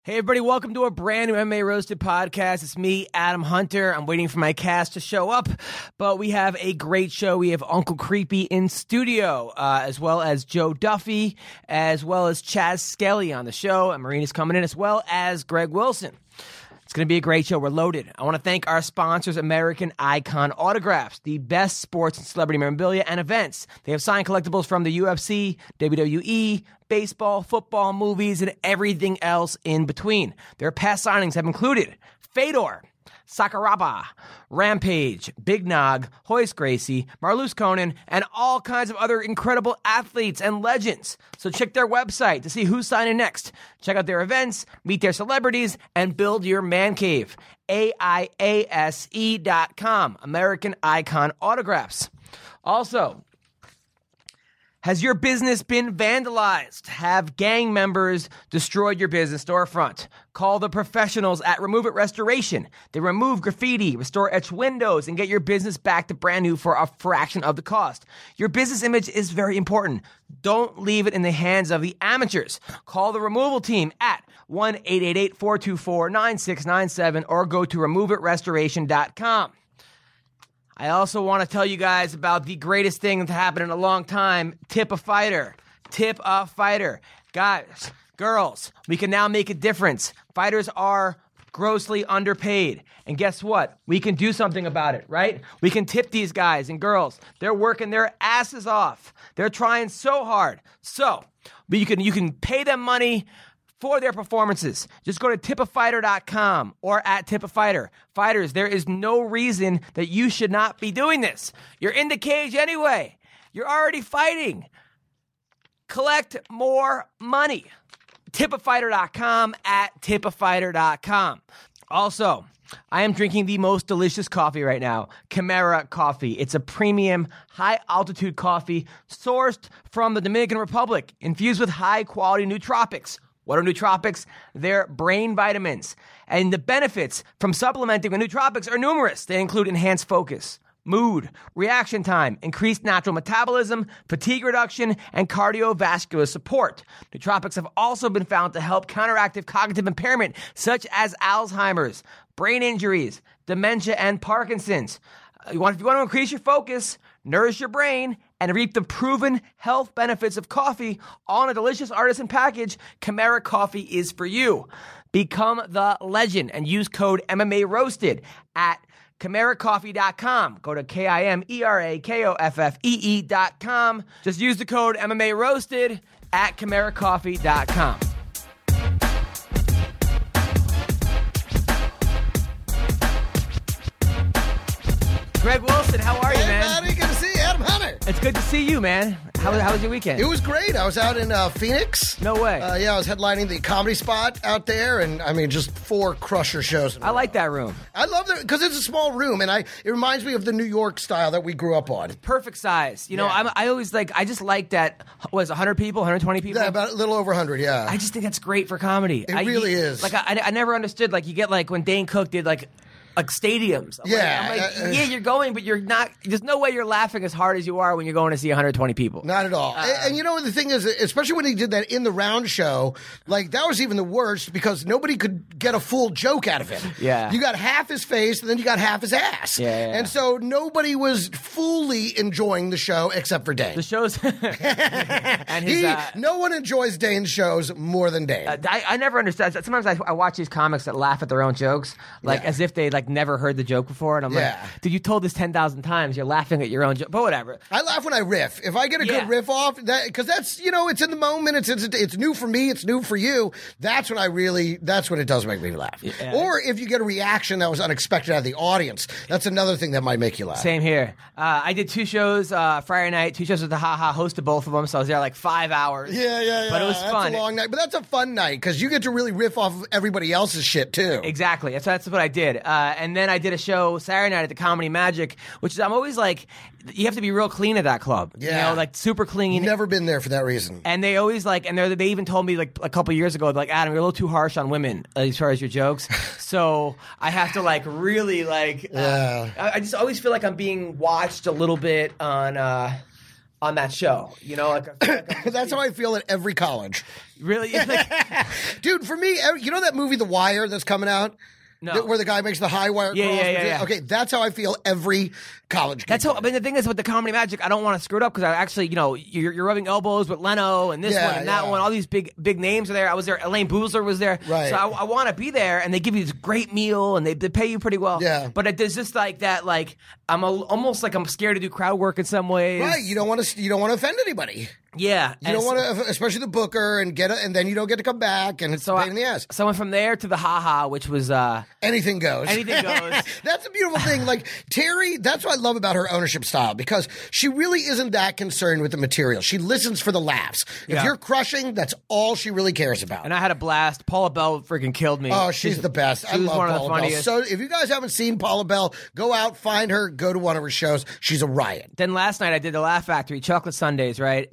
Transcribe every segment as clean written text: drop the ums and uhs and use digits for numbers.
Hey, everybody, welcome to a brand new MMA Roasted podcast. It's me, Adam Hunter. I'm waiting for my cast to show up, but we have a great show. We have Uncle Creepy in studio, as well as Joe Duffy, as well as Chaz Skelly on the show, and Marina's coming in, as well as Greg Wilson. It's going to be a great show. We're loaded. I want to thank our sponsors, American Icon Autographs, the best sports and celebrity memorabilia and events. They have signed collectibles from the UFC, WWE, baseball, football, movies, and everything else in between. Their past signings have included Fedor, Sakuraba, Rampage, Big Nog, Hoist Gracie, Marlus Conan, and all kinds of other incredible athletes and legends. So check their website to see who's signing next. Check out their events, meet their celebrities, and build your man cave. AIASE.com, American Icon Autographs. Also, has your business been vandalized? Have gang members destroyed your business storefront? Call the professionals at Remove It Restoration. They remove graffiti, restore etched windows, and get your business back to brand new for a fraction of the cost. Your business image is very important. Don't leave it in the hands of the amateurs. Call the removal team at 1-888-424-9697 or go to removeitrestoration.com. I also want to tell you guys about the greatest thing that's happened in a long time, Tip a Fighter. Tip a Fighter. Guys, girls, we can now make a difference. Fighters are grossly underpaid. And guess what? We can do something about it, right? We can tip these guys and girls. They're working their asses off. They're trying so hard. So, but you can pay them money for their performances. Just go to tipafighter.com or at tipafighter. Fighters, there is no reason that you should not be doing this. You're in the cage anyway. You're already fighting. Collect more money. Tipafighter.com at tipafighter.com. Also, I am drinking the most delicious coffee right now, Chimera Coffee. It's a premium, high-altitude coffee sourced from the Dominican Republic, infused with high-quality nootropics. What are nootropics? They're brain vitamins. And the benefits from supplementing with nootropics are numerous. They include enhanced focus, mood, reaction time, increased natural metabolism, fatigue reduction, and cardiovascular support. Nootropics have also been found to help counteractive cognitive impairment, such as Alzheimer's, brain injuries, dementia, and Parkinson's. If you want to increase your focus, nourish your brain, and reap the proven health benefits of coffee all in a delicious artisan package, Chimera Coffee is for you. Become the legend and use code MMA Roasted at ChimeraCoffee.com. Go to KIMERAKOFFEE.com. Just use the code MMA Roasted at ChimeraCoffee.com. Greg Wilson, how are you, man? Hey, good to see you, Adam Hunter. It's good to see you, man. How was your weekend? It was great. I was out in Phoenix. No way. Yeah, I was headlining the Comedy Spot out there, and I mean, just 4 crusher shows. I like that room. I love it because it's a small room, and it reminds me of the New York style that we grew up on. Perfect size. You know, Yeah. I just like that. Was 100 people, 120 people? Yeah, about a little over 100. Yeah, I just think that's great for comedy. It really is. Like I never understood. Like you get like when Dane Cook did like stadiums. I'm like, yeah, you're going, but you're not. There's no way you're laughing as hard as you are when you're going to see 120 people. Not at all. And you know, the thing is, especially when he did that in the round show, like that was even the worst because nobody could get a full joke out of him. Yeah. You got half his face and then you got half his ass. Yeah. And so nobody was fully enjoying the show except for Dane. The shows and his. No one enjoys Dane's shows more than Dane. I never understand. Sometimes I watch these comics that laugh at their own jokes, like as if they like never heard the joke before, and I'm like, dude, you told this 10,000 times. You're laughing at your own joke, but whatever. I laugh when I riff. If I get a good riff off, because that's it's in the moment. It's new for me. It's new for you. That's when it does make me laugh. Yeah. Or if you get a reaction that was unexpected out of the audience, that's another thing that might make you laugh. Same here. I did 2 shows Friday night. 2 shows with the Ha-Ha, hosted both of them, so I was there like 5 hours. Yeah. But it was fun. That's a long night, but that's a fun night because you get to really riff off of everybody else's shit too. Exactly. That's what I did. And then I did a show Saturday night at the Comedy Magic, which is, I'm always like, you have to be real clean at that club. Yeah. You know, like super clean. Never been there for that reason. And they always like, and they even told me like a couple years ago, like, Adam, you're a little too harsh on women as far as your jokes. So I have to like really like, I just always feel like I'm being watched a little bit on, on that show. You know, That's how I feel at every college. Really? Dude, for me, you know that movie The Wire that's coming out? No. Where the guy makes the high wire cross? Yeah. Okay, that's how I feel every college. That's how. I mean, the thing is with the Comedy Magic, I don't want to screw it up because I actually, you know, you're rubbing elbows with Leno and this one and that one. All these big names are there. I was there. Elaine Boozler was there. Right. So I want to be there, and they give you this great meal, and they pay you pretty well. Yeah. But there's just like that. Like almost like I'm scared to do crowd work in some ways. Right. You don't want to offend anybody. Yeah. You don't want to, especially the booker, and then you don't get to come back, and it's a pain in the ass. So I went from there to the Ha-Ha, which was anything goes. Anything goes. That's a beautiful thing. Like Terry, that's what I love about her ownership style, because she really isn't that concerned with the material. She listens for the laughs. If you're crushing, that's all she really cares about. And I had a blast. Paula Bell freaking killed me. Oh, she's the best. I love Paula Bell. So if you guys haven't seen Paula Bell, go out, find her, go to one of her shows. She's a riot. Then last night I did the Laugh Factory chocolate sundaes, right?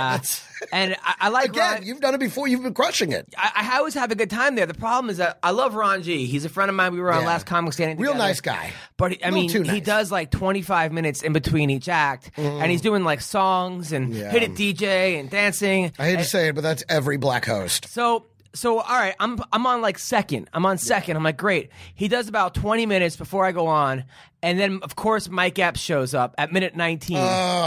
And I like again. You've done it before. You've been crushing it. I always have a good time there. The problem is that I love Ron G. He's a friend of mine. We were on Last Comic Standing together. Real nice guy. But he does like 25 minutes in between each act, and he's doing like songs and hit it DJ and dancing. I hate to say it, but that's every black host. So all right, I'm on like second. I'm on second. I'm like, great. He does about 20 minutes before I go on. And then, of course, Mike Epps shows up at minute 19.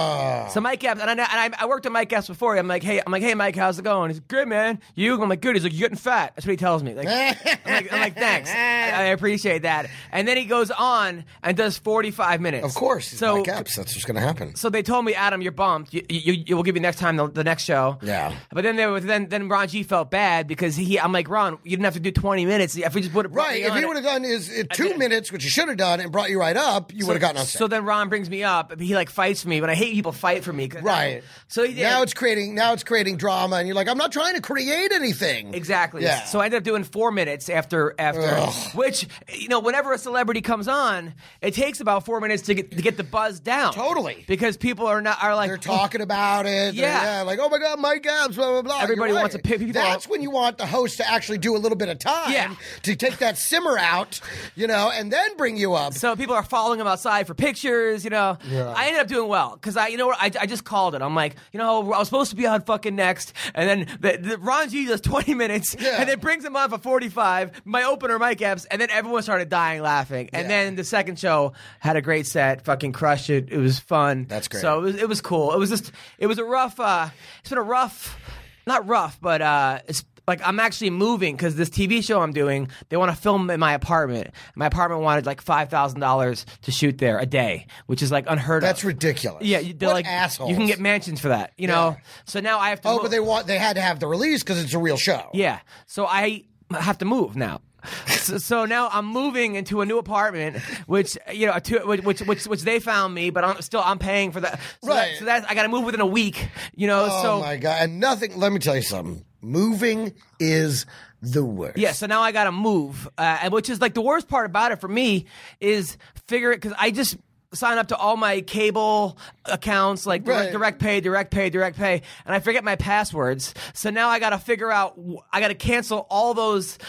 So Mike Epps, and I worked at Mike Epps before. I'm like, hey, Mike, how's it going? He's like, good, man. You? I'm like, good. He's like, you're getting fat. That's what he tells me. Like, I'm like, thanks. I appreciate that. And then he goes on and does 45 minutes. Of course. So Mike Epps. That's what's going to happen. So they told me, Adam, you're bumped. You will give you next time the next show. Yeah. But then Ron G felt bad because I'm like, Ron, you didn't have to do 20 minutes. If we just would have right. If he would have done his 2 minutes, which he should have done, and brought you right up, you would have gotten on set. So then Ron brings me up. He like fights for me, but I hate people fight for me. Right. So he did. Now it's creating drama, and you're like, I'm not trying to create anything. Exactly. Yeah. So I ended up doing 4 minutes after which, you know, whenever a celebrity comes on, it takes about 4 minutes to get the buzz down. Totally. Because people are like they're talking about it. Yeah. Like, oh my God, Mike Epps, blah blah blah. Everybody wants to pick people. That's when you want the host to actually do a little bit of time to take that simmer out, you know, and then bring you up. So people are following him outside for pictures, you know. Yeah. I ended up doing well because I just called it. I'm like, you know, I was supposed to be on fucking Next, and then the Ron G does 20 minutes, and then brings him on for 45. My opener, Mike Epps, and then everyone started dying laughing. And then the second show had a great set, fucking crushed it. It was fun. That's great. So it was cool. It was a rough. It's been a rough, not rough, but it's. Like, I'm actually moving because this TV show I'm doing, they want to film in my apartment. My apartment wanted like $5,000 to shoot there a day, which is like unheard of. That's ridiculous. Yeah, they're what like assholes. You can get mansions for that, you know. So now I have to. Oh, but they had to have the release because it's a real show. Yeah, so I have to move now. So now I'm moving into a new apartment, which you know, which they found me, but I'm paying for that. So right. So that's I got to move within a week. You know. Oh my God! And nothing. Let me tell you something. Moving is the worst. Yeah. So now I got to move, and which is like the worst part about it for me is figure it because I just sign up to all my cable accounts like direct pay, and I forget my passwords. So now I got to figure out. I got to cancel all those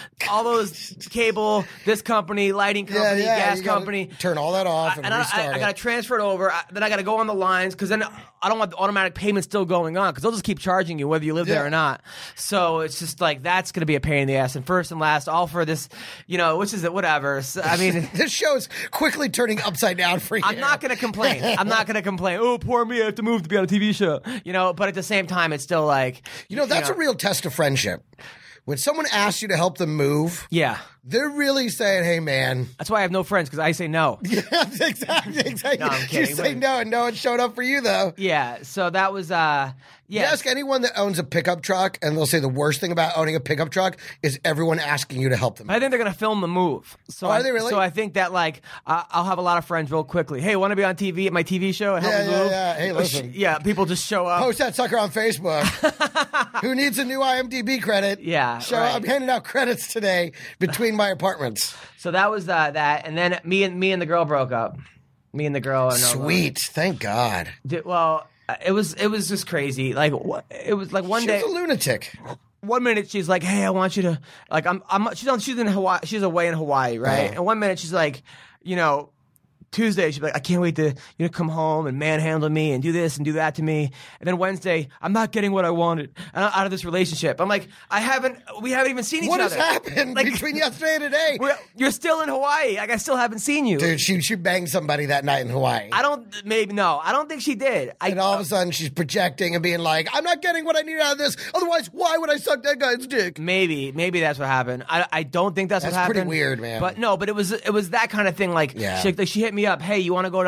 cable, this company, lighting company, gas company. Turn all that off and restart I got to transfer it over. Then I got to go on the lines because then I don't want the automatic payment still going on because they'll just keep charging you whether you live there or not. So it's just like that's going to be a pain in the ass. And first and last, all for this, you know, which is it, whatever. So, I mean, this show is quickly turning upside down for you. I'm not going to complain. Oh, poor me, I have to move to be on a TV show. You know, but at the same time, it's still like... You know, that's a real test of friendship. When someone asks you to help them move... Yeah. They're really saying, hey, man... That's why I have no friends, because I say no. Yeah, exactly. No, I'm kidding. You say no, and no one showed up for you, though. Yeah, so that was... You ask anyone that owns a pickup truck, and they'll say the worst thing about owning a pickup truck is everyone asking you to help them. I think they're going to film the move. So are they really? So I think that, like, I'll have a lot of friends real quickly. Hey, want to be on TV at my TV show and help me move? Yeah. Hey, listen. Yeah, people just show up. Post that sucker on Facebook. Who needs a new IMDb credit? Yeah, right. I'm handing out credits today between my apartments. So that was that, and then me and the girl broke up. Me and the girl. Sweet, thank God. Well, it was just crazy. Like it was like one day. She's a lunatic. 1 minute she's like, "Hey, I want you to like." She's in Hawaii. She's away in Hawaii, right? And 1 minute she's like, you know, Tuesday, she'd be like, I can't wait to come home and manhandle me and do this and do that to me. And then Wednesday, I'm not getting what I wanted out of this relationship. I'm like, we haven't even seen each other. What has happened between yesterday and today? You're still in Hawaii. Like, I still haven't seen you. Dude, she banged somebody that night in Hawaii. I don't think she did. And all of a sudden she's projecting and being like, I'm not getting what I need out of this. Otherwise, why would I suck that guy's dick? Maybe that's what happened. I don't think that's what happened. That's pretty weird, man. But it was that kind of thing. Like, she hit me up. Hey, you want to go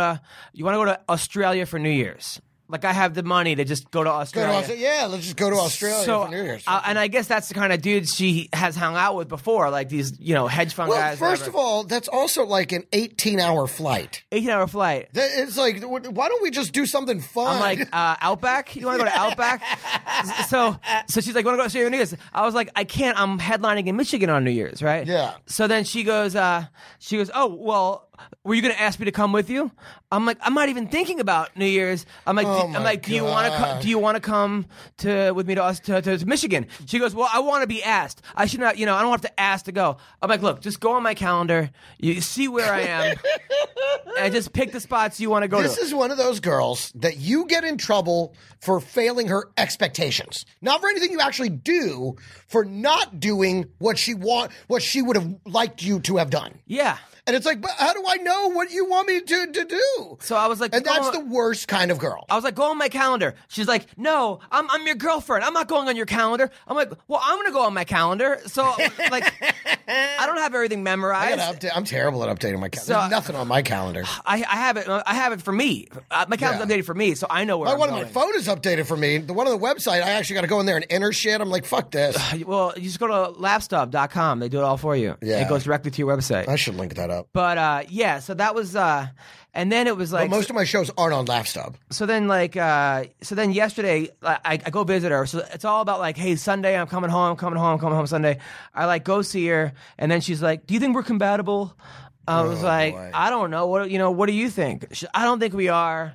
to Australia for New Year's? Like, I have the money to just go to Australia. Let's just go to Australia for New Year's. And I guess that's the kind of dudes she has hung out with before, like these, hedge fund guys. First of all, that's also like an 18-hour flight. 18-hour flight. It's like, why don't we just do something fun? I'm like, Outback? You want to go to Outback? So she's like, want to go to Australia for New Year's? I was like, I can't. I'm headlining in Michigan on New Year's, right? Yeah. So then she goes, oh, well, were you going to ask me to come with you? I'm like, I'm not even thinking about New Year's. I'm like, do you want to come with me to Michigan? She goes, well, I want to be asked. I should not, I don't have to ask to go. I'm like, look, just go on my calendar. You see where I am, and just pick the spots you want to go to. This is one of those girls that you get in trouble for failing her expectations, not for anything you actually do, for not doing what she would have liked you to have done. Yeah. And it's like, but how do I know what you want me to do? So I was like, and that's the worst kind of girl. I was like, go on my calendar. She's like, no, I'm your girlfriend. I'm not going on your calendar. I'm like, well, I'm going to go on my calendar. So, like, I don't have everything memorized. I'm terrible at updating my calendar. So, there's nothing on my calendar. I have it for me. My calendar's updated for me, so I know where I'm going. One of my phone is updated for me. The one on the website, I actually got to go in there and enter shit. I'm like, fuck this. Well, you just go to lapstop.com. They do it all for you. Yeah. It goes directly to your website. I should link that up. But, so that was, and then it was like... But most of my shows aren't on Lapstop. So then, yesterday, I go visit her. So it's all about, like, hey, Sunday, I'm coming home Sunday. I, go see her, and then she's like, do you think we're compatible? I was like, boy. I don't know. What do you think? I don't think we are.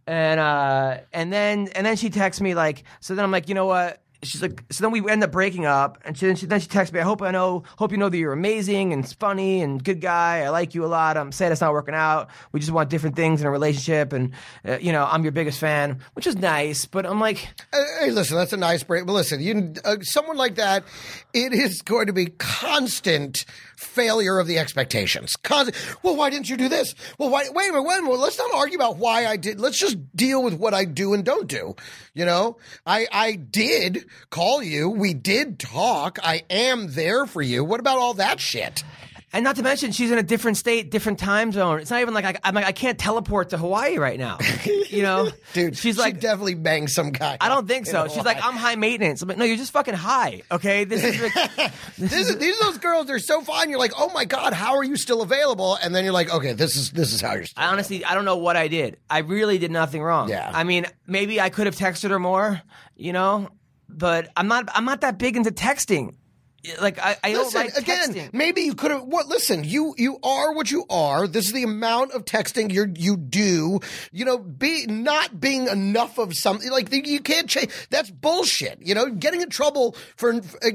And then she texts me, like, so then I'm like, you know what? She's like, so then we end up breaking up, and then she texts me, I hope you know that you're amazing and funny and good guy. I like you a lot. I'm sad it's not working out. We just want different things in a relationship, and I'm your biggest fan, which is nice. But I'm like, hey, listen, that's a nice break. But listen, someone like that, it is going to be constant failure of the expectations. Well, why didn't you do this? Well, wait a minute. Well, let's not argue about why I did. Let's just deal with what I do and don't do. I did call you. We did talk. I am there for you. What about all that shit? And not to mention, she's in a different state, different time zone. It's not even like I can't teleport to Hawaii right now. Dude, she's like, she definitely banged some guy. I don't think so. She's like, I'm high maintenance. I'm like, no, you're just fucking high. Okay, this is like, these are those girls. They're so fine. You're like, oh my god, how are you still available? And then you're like, okay, this is how you're. Still I don't know what I did. I really did nothing wrong. Yeah. I mean, maybe I could have texted her more. But I'm not that big into texting. Like I don't like texting. Again, maybe you could have. Listen, you are what you are. This is the amount of texting you do. Not being enough of something. Like you can't change. That's bullshit. Getting in trouble for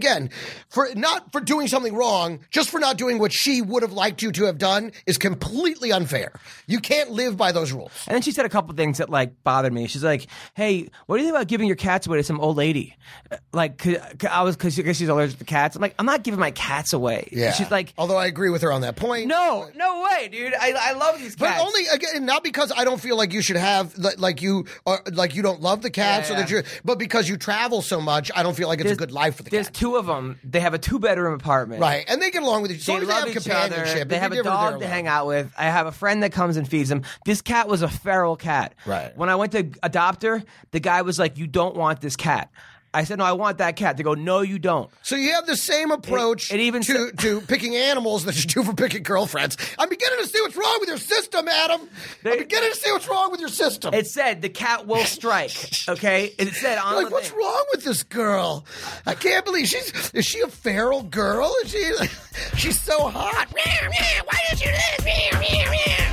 not for doing something wrong, just for not doing what she would have liked you to have done is completely unfair. You can't live by those rules. And then she said a couple things that bothered me. She's like, "Hey, what do you think about giving your cats away to some old lady?" Because she's allergic to cats. I'm like, I'm not giving my cats away. Yeah. She's like, although I agree with her on that point. No way, dude. I love these cats. But only, again, not because I don't feel like you should have, like you don't love the cats, but because you travel so much, I don't feel like it's a good life for the cats. There's two of them. They have a 2-bedroom apartment. Right. And they get along with each other. They love each other. They have a dog to hang out with. I have a friend that comes and feeds them. This cat was a feral cat. Right. When I went to adopt her, the guy was like, you don't want this cat. I said, no, I want that cat. They go, no, you don't. So you have the same approach to picking animals that you do for picking girlfriends. I'm beginning to see what's wrong with your system, Adam. I'm beginning to see what's wrong with your system. It said the cat will strike, okay? It said on the what's thing. wrong with this girl? I can't believe is she a feral girl? She's so hot. Why did you do this?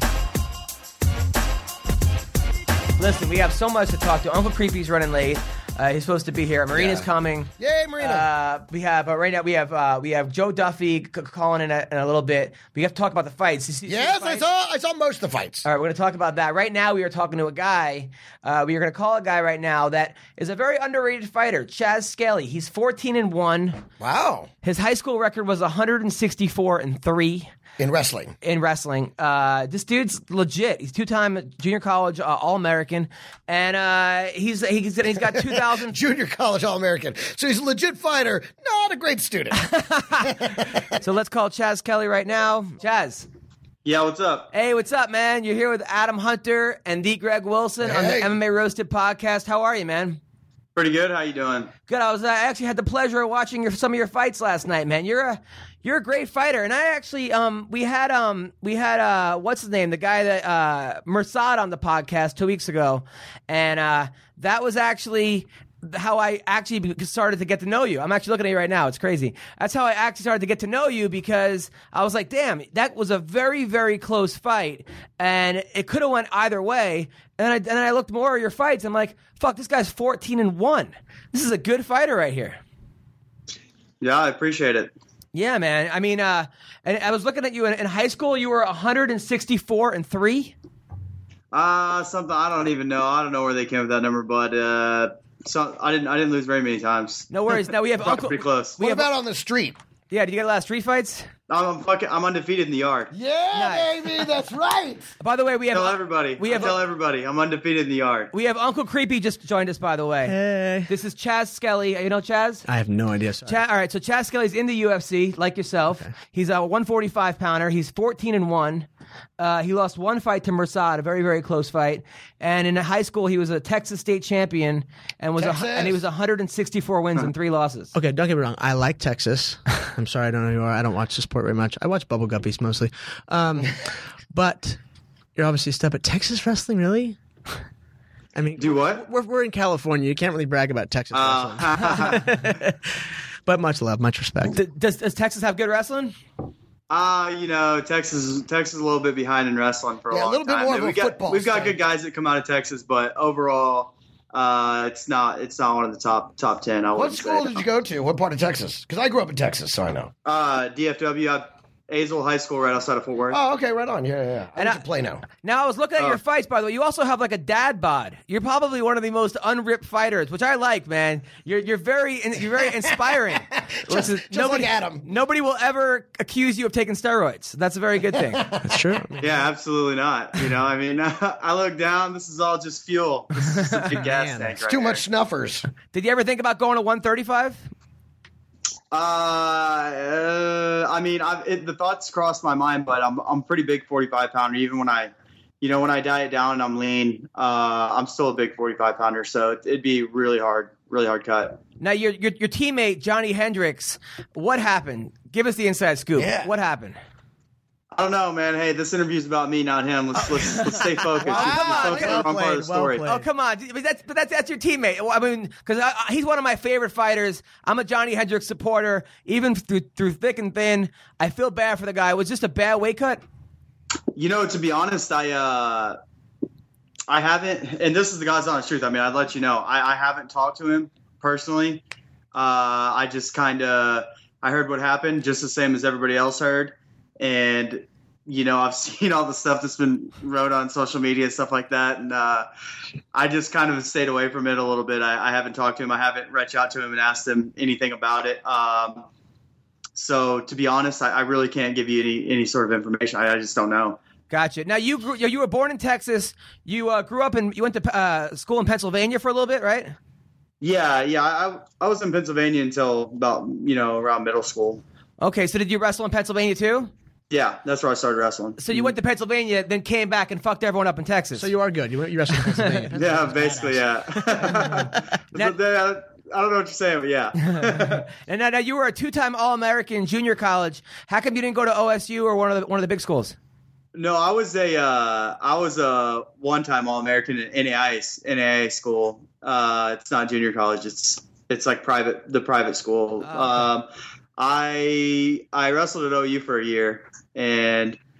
Listen, we have so much to talk to. Uncle Creepy's running late. He's supposed to be here. Marina's coming. Yay, Marina! We have right now. We have Joe Duffy calling in a little bit. We have to talk about the fights. Yes, I saw most of the fights. All right, we're going to talk about that. Right now, we are talking to a guy. We are going to call a guy right now that is a very underrated fighter, Chas Skelly. He's 14-1. Wow. His high school record was 164-3. In wrestling. This dude's legit. He's two-time junior college All-American, and he's got 2,000 junior college All-American. So he's a legit fighter, not a great student. So let's call Chas Skelly right now. Chas. Yeah, what's up? Hey, what's up, man? You're here with Adam Hunter and the Greg Wilson on the MMA Roasted podcast. How are you, man? Pretty good. How you doing? Good. I actually had the pleasure of watching some of your fights last night, man. You're a great fighter, and I actually we had what's his name, the guy that Mursad on the podcast 2 weeks ago, and that was actually how I actually started to get to know you. I'm actually looking at you right now. It's crazy. That's how I actually started to get to know you, because I was like, damn, that was a very, very close fight, and it could have went either way. And then I looked more at your fights. I'm like, fuck, this guy's 14-1. This is a good fighter right here. Yeah, I appreciate it. Yeah, man. I mean, and I was looking at you in high school. You were 164-3. Something I don't even know. I don't know where they came with that number, but so I didn't lose very many times. No worries. Now we have Uncle. Pretty close. What about on the street? Yeah, did you get a lot of street fights? I'm undefeated in the yard. Yeah, baby, that's right. By the way, we have tell everybody I'm undefeated in the yard. We have Uncle Creepy just joined us, by the way. Hey. This is Chas Skelly. You know Chas? I have no idea. Sorry. All right, so Chas Skelly's in the UFC, like yourself. Okay. He's a 145-pounder. He's 14-1. He lost one fight to Mursad, a very, very close fight. And in high school, he was a Texas state champion and he was 164 wins and 3 losses. Okay, don't get me wrong. I like Texas. I'm sorry, I don't know who you are. I don't watch the sport very much. I watch Bubble Guppies mostly. But you're obviously a step at Texas wrestling, really? I mean, do what? We're in California. You can't really brag about Texas wrestling. But much love, much respect. Does Texas have good wrestling? Texas is a little bit behind in wrestling for a long time. A little bit more of a football. We've got good guys that come out of Texas, but overall, it's not one of the top 10. What school did you go to? What part of Texas? Because I grew up in Texas, so I know. DFW. Azle High School right outside of Fort Worth. Oh, okay, right on. Yeah. I went to Plano. Now, I was looking at your fights, by the way. You also have like a dad bod. You're probably one of the most unripped fighters, which I like, man. You're very inspiring. just like Adam. Nobody will ever accuse you of taking steroids. That's a very good thing. That's true. Yeah, absolutely not. I look down. This is all just fuel. This is just a big gas tank. It's too much snuffers. Did you ever think about going to 135? The thoughts crossed my mind, but I'm a pretty big 45-pounder. Even when I diet down and I'm lean, I'm still a big 45-pounder. So it'd be really hard cut. Now, your teammate Johnny Hendricks, what happened? Give us the inside scoop. Yeah. What happened? I don't know, man. Hey, this interview's about me, not him. Let's stay focused. Oh, come on. But that's your teammate. I mean, because he's one of my favorite fighters. I'm a Johnny Hendricks supporter, even through thick and thin. I feel bad for the guy. Was just a bad weight cut? To be honest, I haven't, and this is the God's honest truth. I mean, I'd let you know. I haven't talked to him personally. I just I heard what happened, just the same as everybody else heard. And, I've seen all the stuff that's been wrote on social media and stuff like that. And I just kind of stayed away from it a little bit. I haven't talked to him. I haven't reached out to him and asked him anything about it. So to be honest, I really can't give you any sort of information. I just don't know. Gotcha. Now you were born in Texas. You grew up you went to school in Pennsylvania for a little bit, right? Yeah. I was in Pennsylvania until about, around middle school. Okay. So did you wrestle in Pennsylvania too? Yeah, that's where I started wrestling. So you went to Pennsylvania, then came back and fucked everyone up in Texas. So you are good. You wrestled in Pennsylvania. Yeah, basically, yeah. I don't know what you're saying, but yeah. And now you were a 2-time All-American junior college. How come you didn't go to OSU or one of the big schools? No, I was a 1-time All-American at NAIA school. It's not junior college. It's like the private school. Oh, okay. I wrestled at OU for a year, and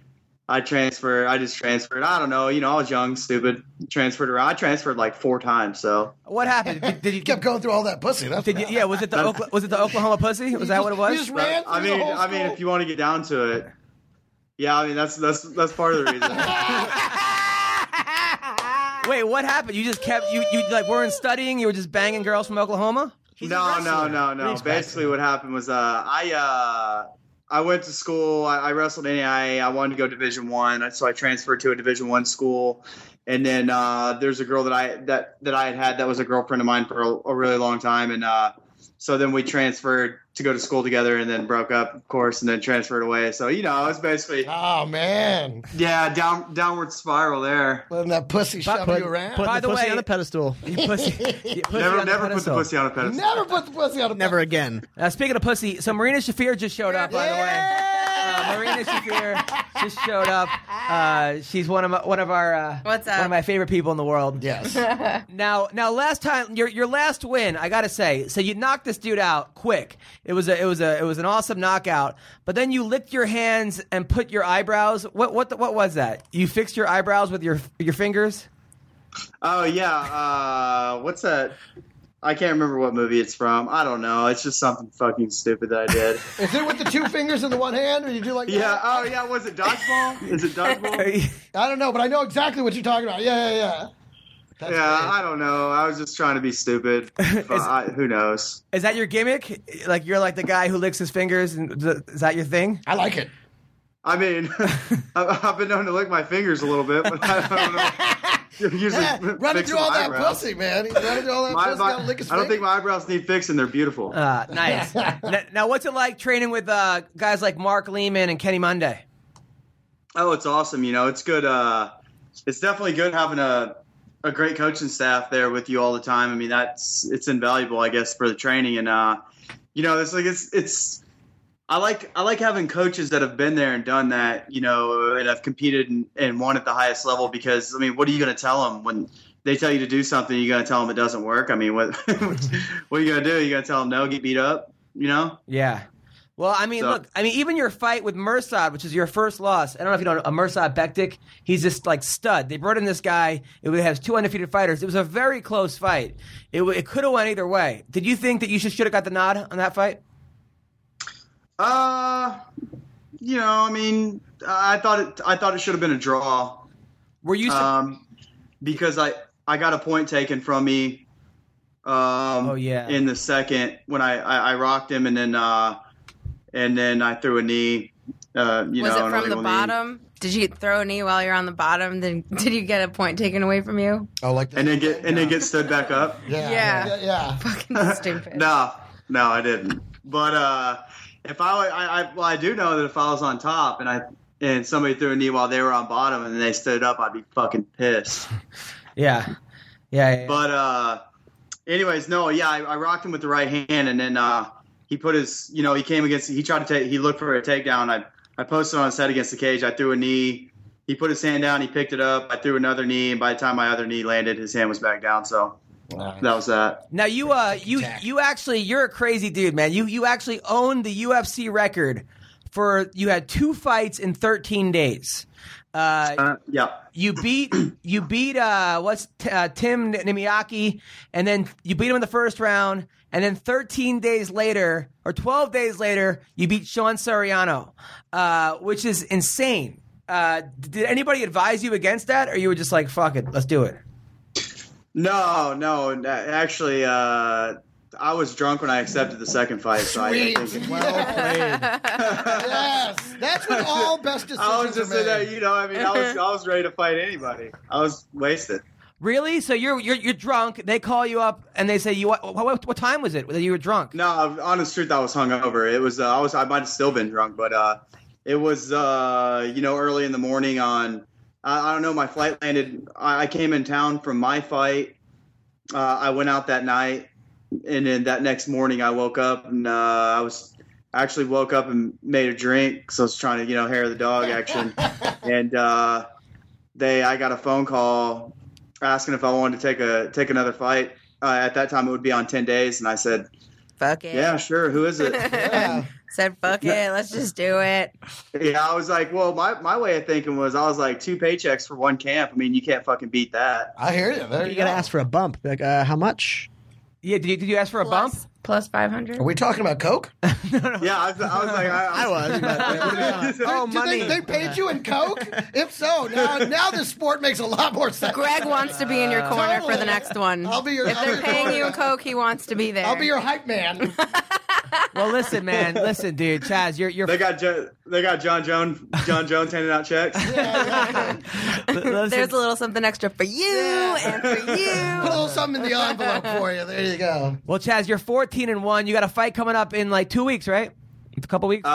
I just transferred. I don't know. I was young, stupid. Transferred around. I transferred like 4 times. So what happened? Did you kept going through all that pussy? Was it the Oklahoma pussy? Was that what it was? You just ran through the whole I mean, if you want to get down to it, yeah. I mean, that's part of the reason. Wait, what happened? You just kept you like weren't studying. You were just banging girls from Oklahoma. No. Basically, what happened was I went to school. I wrestled NAIA. I wanted to go Division I, so I transferred to a Division I school. And then there's a girl that I had that was a girlfriend of mine for a really long time. And so then we transferred to go to school together, and then broke up, of course, and then transferred away. So it was basically downward spiral there. Letting that pussy shove you around. Put the pussy on a pedestal. Never put the pussy on a pedestal. Never put the pussy on a pedestal. Never again. Speaking of pussy, so Marina Shafir just showed up, by the way. Marina Shafir just showed up. She's one of our What's up? one of my favorite people in the world. Yes. Now, last time your last win, I gotta say, so you knocked this dude out quick. It was an awesome knockout. But then you licked your hands and put your eyebrows. What was that? You fixed your eyebrows with your fingers? Oh yeah. What's that? I can't remember what movie it's from. I don't know. It's just something fucking stupid that I did. Is it with the 2 fingers in the one hand, or you do like that? Yeah. Oh yeah. Was it dodgeball? Is it dodgeball? I don't know, but I know exactly what you're talking about. Yeah. That's great. I don't know. I was just trying to be stupid. Who knows? Is that your gimmick? Like you're like the guy who licks his fingers? And is that your thing? I like it. I mean, I've been known to lick my fingers a little bit, but I don't know. Usually running through all that pussy, man. He's running through all that pussy. Gotta lick his I don't think my eyebrows need fixing. They're beautiful. Nice. Now, what's it like training with guys like Mark Lehman and Kenny Monday? Oh, it's awesome. It's good. It's definitely good having a great coaching staff there with you all the time. I mean, it's invaluable, I guess, for the training. And it's I like having coaches that have been there and done that, and have competed and won at the highest level. Because I mean, what are you going to tell them when they tell you to do something? You're going to tell them it doesn't work. I mean, what are you going to do? You're going to tell them no, get beat up? Yeah. Well, I mean, look, even your fight with Mirsad, which is your first loss. I don't know if you know Mirsad Bektic. He's just like stud. They brought in this guy. It has 2 undefeated fighters. It was a very close fight. It could have went either way. Did you think that you should have got the nod on that fight? I mean, I thought it should have been a draw. Were you? Because I got a point taken from me. In the second when I rocked him, and then I threw a knee. Was it from the bottom? Knee. Did you throw a knee while you're on the bottom? Then did you get a point taken away from you? Oh, like that. And then get stood back up. Yeah. Fucking stupid. No, I didn't. But if I do know that if I was on top and somebody threw a knee while they were on bottom and they stood up, I'd be fucking pissed. Yeah. But anyways, no, yeah, I rocked him with the right hand, and then he put his, he came against, he tried to he looked for a takedown. I posted on his head against the cage. I threw a knee. He put his hand down. He picked it up. I threw another knee, and by the time my other knee landed, his hand was back down. So that was that. Now you actually, you're a crazy dude, man. You actually owned the UFC record you had 2 fights in 13 days. Yeah. You beat Tim Nimiaki, and then you beat him in the first round, and then 13 days later, or 12 days later, you beat Sean Soriano, which is insane. Did anybody advise you against that, or you were just like, fuck it, let's do it? No. Actually, I was drunk when I accepted the second fight. So Sweet. I think Well played. Yes. That's what all best decisions I was just are saying made. that, I was ready to fight anybody. I was wasted. Really? So you're drunk. They call you up and they say, what time was it that you were drunk? No, honest truth, I was hungover. It was I might have still been drunk, but it was early in the morning on. I don't know. My flight landed. I came in town from my fight. I went out that night, and then that next morning I woke up and woke up and made a drink because I was trying to hair the dog action, and I got a phone call asking if I wanted to take another fight. At that time, it would be on 10 days, and I said, "Fuck it." Yeah, sure. Who is it? Yeah. Said, fuck it, let's just do it. Yeah, I was like, well, my way of thinking was, I was like, 2 paychecks for 1 camp. I mean, you can't fucking beat that. I hear you. There You gotta ask for a bump. Like, how much? Yeah, did you ask for a bump? Plus 500. Are we talking about Coke? Yeah, I was like, I was. But, oh, Did money. they paid you in Coke? If so, now this sport makes a lot more sense. Greg wants to be in your corner for the next one. I'll be your. If I'll be they're your paying corner. you in Coke, he wants to be there. I'll be your hype man. Well, listen, man. Listen, dude. Chaz, you're they got John Jones handing out checks. listen, There's a little something extra for you and for Put a you. little something in the envelope for you. There you go. Well, Chaz, you're 14-1. You got a fight coming up in like 2 weeks, right? A couple weeks.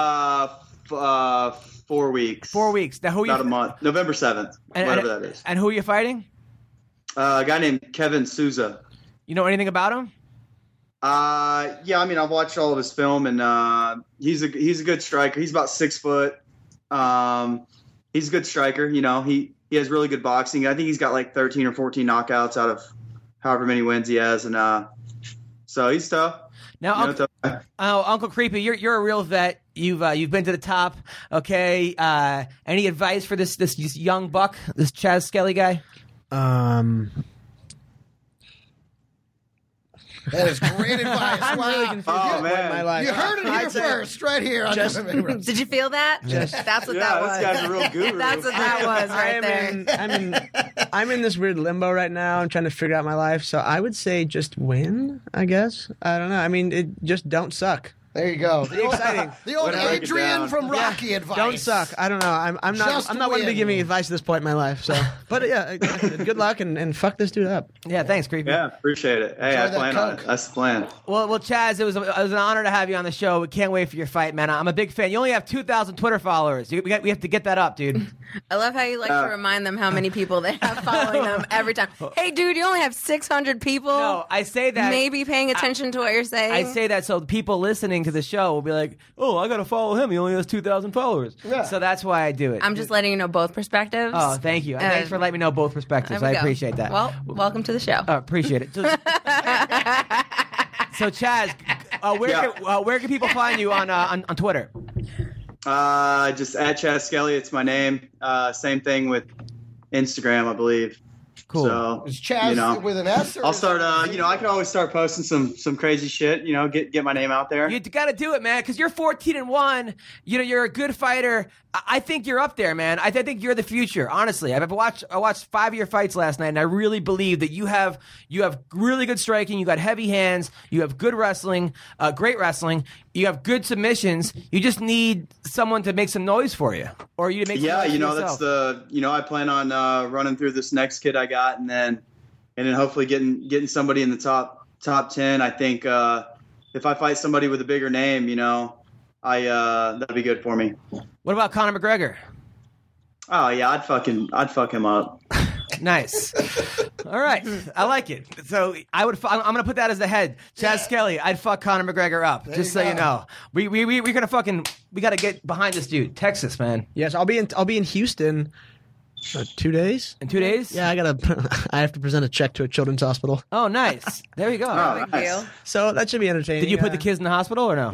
4 weeks. 4 weeks. Now, who About you? a month. November 7th. Whatever that is. And who are you fighting? A guy named Kevin Souza. You know anything about him? Yeah, I mean, I've watched all of his film, and he's a good striker. He's about 6 foot. He's a good striker. You know, he has really good boxing. I think he's got like 13 or 14 knockouts out of however many wins he has, and so he's tough. Now, Uncle Creepy, you're a real vet. You've been to the top. Okay. Any advice for this young buck, this Chaz Skelly guy? That is great advice. I'm Wow. really confused. Oh, with man. my life. You heard it here first, right here. On Did you feel that? That's what that was. this guy's a real guru. That's what that was right there. I'm in this weird limbo right now. I'm trying to figure out my life. So I would say just win, I guess. I don't know. I mean, just don't suck. There you go. The old, Exciting. the old Way to break it Adrian down. from Rocky advice. Don't suck. I don't know. I'm not. Just I'm not going to be win. giving advice at this point in my life. So, but yeah, good luck and fuck this dude up. Yeah, thanks, Creepy. Yeah, appreciate it. Hey, Enjoy I that plan on it. Coke. That's the plan. Well, Chaz, it was an honor to have you on the show. We can't wait for your fight, man. I'm a big fan. You only have 2,000 Twitter followers. We have to get that up, dude. I love how you like to remind them how many people they have following them every time. Hey, dude, you only have 600 people. No, I say that. Maybe paying attention to what you're saying. I say that so people listening to the show will be like, "Oh, I got to follow him. He only has 2,000 followers." Yeah. So that's why I do it. I'm just letting you know both perspectives. Oh, thank you. Thanks for letting me know both perspectives. There we I go. appreciate that. Well, welcome to the show. Appreciate it. So, Chaz, where can people find you on Twitter? Just at Chaz Skelly. It's my name. Same thing with Instagram, I believe. Cool. So, Is Chaz with an S? Or I'll start. I can always start posting some crazy shit. Get my name out there. You got to do it, man, because you're 14-1. You're a good fighter. I think you're up there, man. I think you're the future. Honestly, I watched 5 of your fights last night, and I really believe that you have really good striking. You got heavy hands. You have good wrestling, great wrestling. You have good submissions. You just need someone to make some noise for you, or you to make. Yeah, some noise for that's yourself. I plan on running through this next kid I got, and then hopefully getting somebody in the top 10. I think if I fight somebody with a bigger name, that'd be good for me. What about Conor McGregor? Oh yeah, I'd fuck him up. Nice. All right, I like it. So I'm going to put that as the head. Chaz Skelly, I'd fuck Conor McGregor up. Just so you know, we're gonna we got to get behind this dude. Texas, man. Yes, I'll be in Houston. 2 days? In 2 days? Yeah, I have to present a check to a children's hospital. Oh, nice. There you go. Oh, Big nice. deal. So that should be entertaining. Did you put the kids in the hospital or no?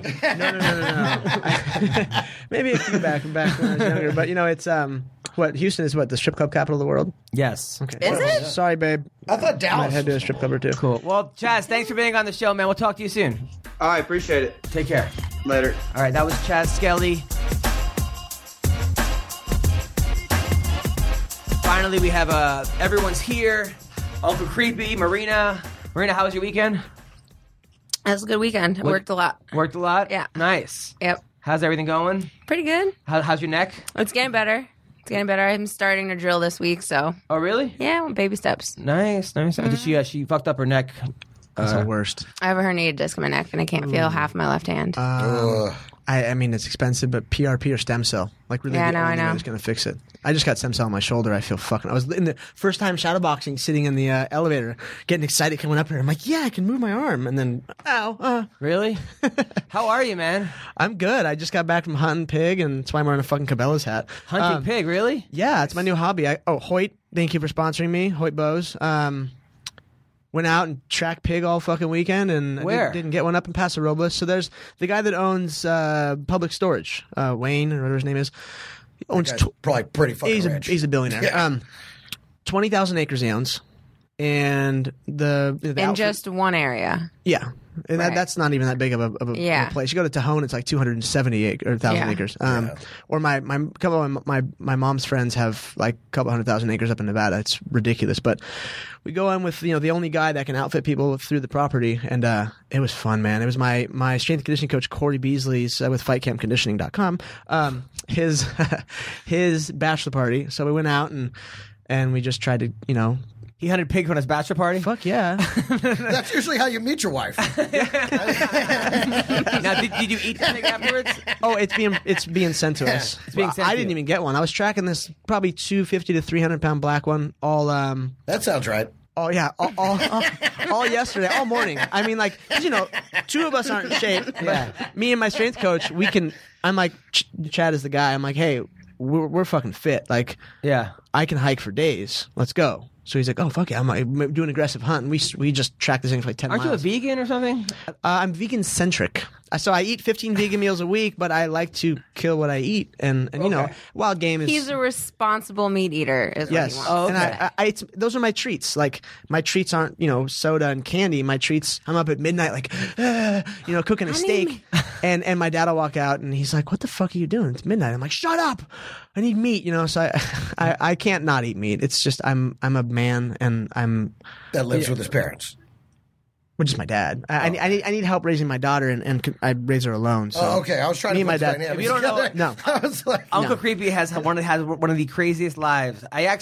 No. Maybe a few back when I was younger, but it's Houston is the strip club capital of the world. Yes. Okay. Is it? Sorry, babe. I thought Might Dallas. head to a strip club or two. Cool. Well, Chaz, thanks for being on the show, man. We'll talk to you soon. All right, appreciate it. Take care. Later. All right, that was Chaz Skelly. Finally, we have everyone's here. Uncle Creepy, Marina. Marina, how was your weekend? That was a good weekend. I worked a lot. Worked a lot? Yeah. Nice. Yep. How's everything going? Pretty good. How's your neck? It's getting better. I'm starting to drill this week, so Oh, really? yeah, baby steps. Nice. Did she fucked up her neck? That's the worst. I have a herniated disc in my neck, and I can't feel half my left hand. I mean, it's expensive, but PRP or stem cell, really, Yeah, the I only thing know. that's going to fix it. I just got stem cell on my shoulder. I feel fucking. I was in the first time shadowboxing, sitting in the elevator, getting excited, coming up here. I'm like, yeah, I can move my arm, and then, Really? How are you, man? I'm good. I just got back from hunting pig, and that's why I'm wearing a fucking Cabela's hat. Hunting pig, really? Yeah, it's my new hobby. Hoyt, thank you for sponsoring me, Hoyt Bose. went out and tracked pig all fucking weekend, and Where? didn't get one up in Paso Robles. So there's the guy that owns Public Storage, Wayne, or whatever his name is. He owns Probably pretty fucking rich. he's a billionaire. Yeah. 20,000 acres he owns, and the In outfit- just one area. yeah. And Right. that's not even that big of a place. You go to Tajon, it's like 270,000 acres. Or my couple of my mom's friends have like a couple 100,000 acres up in Nevada. It's ridiculous. But we go in with the only guy that can outfit people through the property, and it was fun, man. It was my strength and conditioning coach Corey Beasley's with FightCampConditioning.com. His bachelor party. So we went out and we just tried to He hunted pig on his bachelor party. fuck yeah. That's usually how you meet your wife. Now, did you eat the pig afterwards? Oh, it's being sent to us. being sent I to didn't you. even get one. I was tracking this probably 250 to 300 pound black one all That sounds right. Oh yeah, all yesterday, all morning. I mean, like, 'cause, two of us aren't in shape. But me and my strength coach, we can. I'm like, Chad is the guy. I'm like, hey, we're fucking fit. Like, Yeah. I can hike for days. Let's go. So he's like, oh fuck yeah, I'm like, doing aggressive hunt. And we just tracked this thing for like 10 Aren't you a miles. vegan or something? I'm vegan centric. So I eat 15 vegan meals a week, but I like to kill what I eat. And wild game is. He's a responsible meat eater, is Yes, what he wants. Oh, and those are my treats. Like my treats aren't soda and candy. My treats, I'm up at midnight like cooking a steak, and my dad will walk out and he's like, "What the fuck are you doing? It's midnight." I'm like, "Shut up! I need meat." So I can't not eat meat. It's just I'm a man and That lives with his parents. which is my dad. I need help raising my daughter and I raise her alone. So. Oh, okay. I was trying Me to and put my the dad- dynamics If you don't know- together. No. I was like, Uncle Creepy has one of the craziest lives.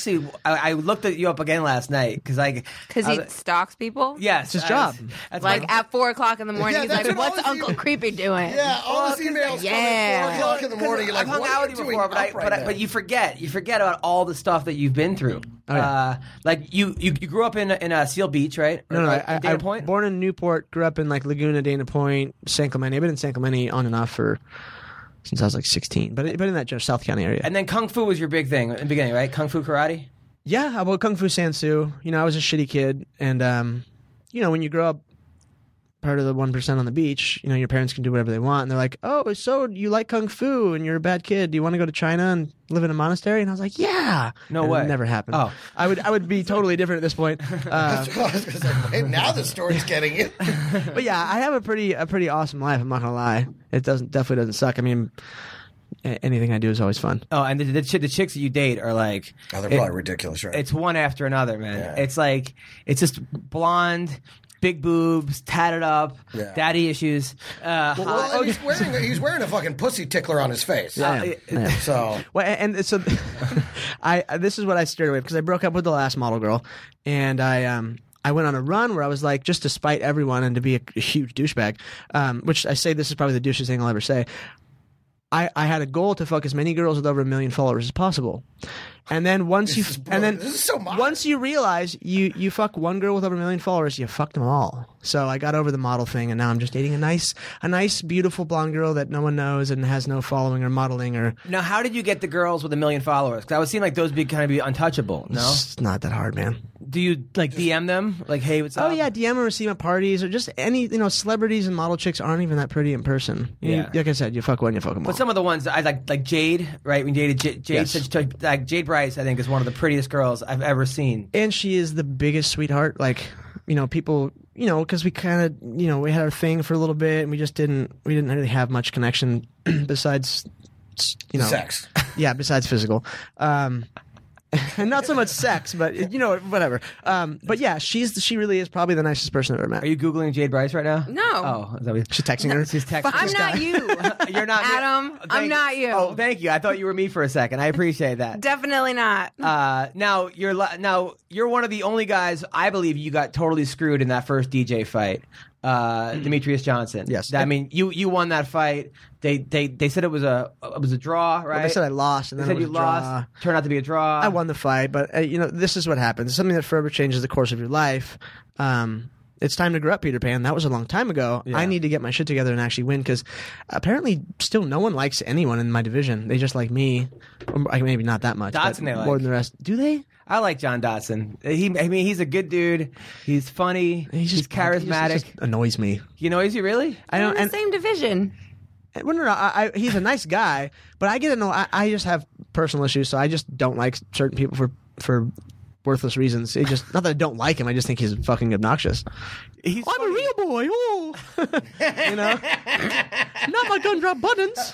I looked at you up again last night because Because he stalks people? yes, his job. That's Like at 4 o'clock in the morning, Yeah, he's that's like, what what's all these- Uncle Creepy doing? yeah, all these emails come at 4 o'clock in the morning. You're like, I've hung what out are with you you doing before, but up right now? but you forget about all the stuff that you've been through. Oh, yeah. Like you grew up in Seal Beach, right? No, Or I Dana Point. born in Newport, grew up in like Laguna, Dana Point, San Clemente. I've been in San Clemente on and off since I was like 16, but in that South County area. And then Kung Fu was your big thing in the beginning, right? Kung Fu karate. Yeah, about Kung Fu Sansu. I was a shitty kid, and when you grow up part of the 1% on the beach, your parents can do whatever they want, and they're like, "Oh, so you like Kung Fu, and you're a bad kid. Do you want to go to China and live in a monastery?" And I was like, "Yeah." No And way. It never happened. Oh. I would be totally different at this point. I was gonna say, wait, now the story's getting you. But yeah, I have a pretty awesome life. I'm not gonna lie. It definitely doesn't suck. I mean, anything I do is always fun. Oh, and the chicks that you date are like, Oh, they're probably ridiculous, right? it's one after another, man. Yeah. It's like it's just blonde, big boobs, tatted up, Yeah. daddy issues. Well, and he's wearing a fucking pussy tickler on his face. Yeah. So Well, and so this is what I steered away because I broke up with the last model girl, and I went on a run where I was like, just to spite everyone and to be a huge douchebag, which I say this is probably the douchiest thing I'll ever say. I had a goal to fuck as many girls with over 1 million followers as possible. And then once This is brilliant. This is so modern. once you realize you fuck one girl with over 1 million followers, you fucked them all. So I got over the model thing, and now I'm just dating a nice, beautiful blonde girl that no one knows and has no following or modeling or. Now, how did you get the girls with 1 million followers? Because I would seem like those be kind of be untouchable. No, It's not that hard, man. do you like DM them like, hey, what's up? Oh yeah, DM or see them at parties or just any celebrities and model chicks aren't even that pretty in person. Yeah. Like I said, you fuck one, you fuck them all. But some of the ones I like Jade, right? When you dated Jade, Yes. like Jade Bryce, I think is one of the prettiest girls I've ever seen. And she is the biggest sweetheart. Like, people, because we kind of, we had our thing for a little bit, and we didn't really have much connection besides, sex. Yeah, besides physical. And not so much sex, but whatever. But yeah, she really is probably the nicest person I've ever met. Are you googling Jade Bryce right now? No. Oh, is that what She's texting her. she's texting? I'm not you. You're not me. Adam, I'm not you. Oh, thank you. I thought you were me for a second. I appreciate that. Definitely not. Now you're one of the only guys I believe you got totally screwed in that first DJ fight. Demetrius Johnson. Yes. I mean, you won that fight. They said it was a draw, right? Well, they said I lost, and They then said it you was a draw. lost. Turned out to be a draw. I won the fight, but this is what happens. It's something that forever changes the course of your life. It's time to grow up, Peter Pan. That was a long time ago. Yeah. I need to get my shit together and actually win because apparently still no one likes anyone in my division. They just like me. Or maybe not that much. Dotson but they like. more than the rest. Do they? I like John Dodson. He's a good dude. He's funny. He's charismatic. He just annoys me. He annoys you, really? I don't. In the same division. Well, no, he's a nice guy, but I get to know. I just have personal issues, so I just don't like certain people for worthless reasons. It just not that I don't like him. I just think he's fucking obnoxious. I'm a real boy. Oh, you know, not my gun drop buttons.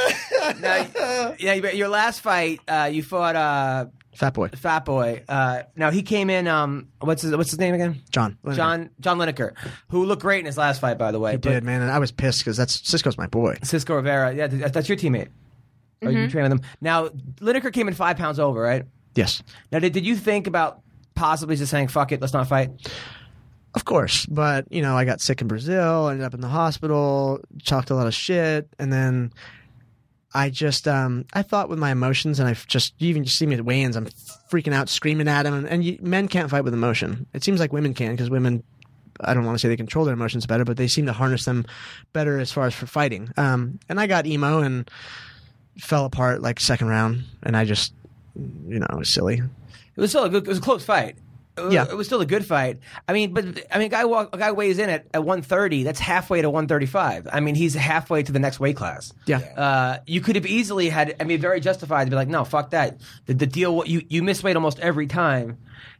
Your last fight, you fought Fat Boy. Now he came in. What's his name again? John Lineker, who looked great in his last fight, by the way. He did, man, and I was pissed because Cisco's my boy. Cisco Rivera. Yeah, that's your teammate. Or you train with him now? Lineker came in 5 pounds over, right? Yes. Now, did you think about possibly just saying "fuck it, let's not fight"? Of course, but I got sick in Brazil, ended up in the hospital, talked a lot of shit, and then I just I thought with my emotions, and you even just see me at weigh-ins, I'm freaking out, screaming at him, and men can't fight with emotion. It seems like women can, because women, I don't want to say they control their emotions better, but they seem to harness them better as far as for fighting. And I got emo and fell apart like second round, and I just, it was silly. It was still a close fight. Yeah, it was still a good fight. A guy weighs in at 130. That's halfway to 135. He's halfway to the next weight class. Yeah. You could have easily had. Very justified to be like, no, fuck that. The deal. You miss weight almost every time.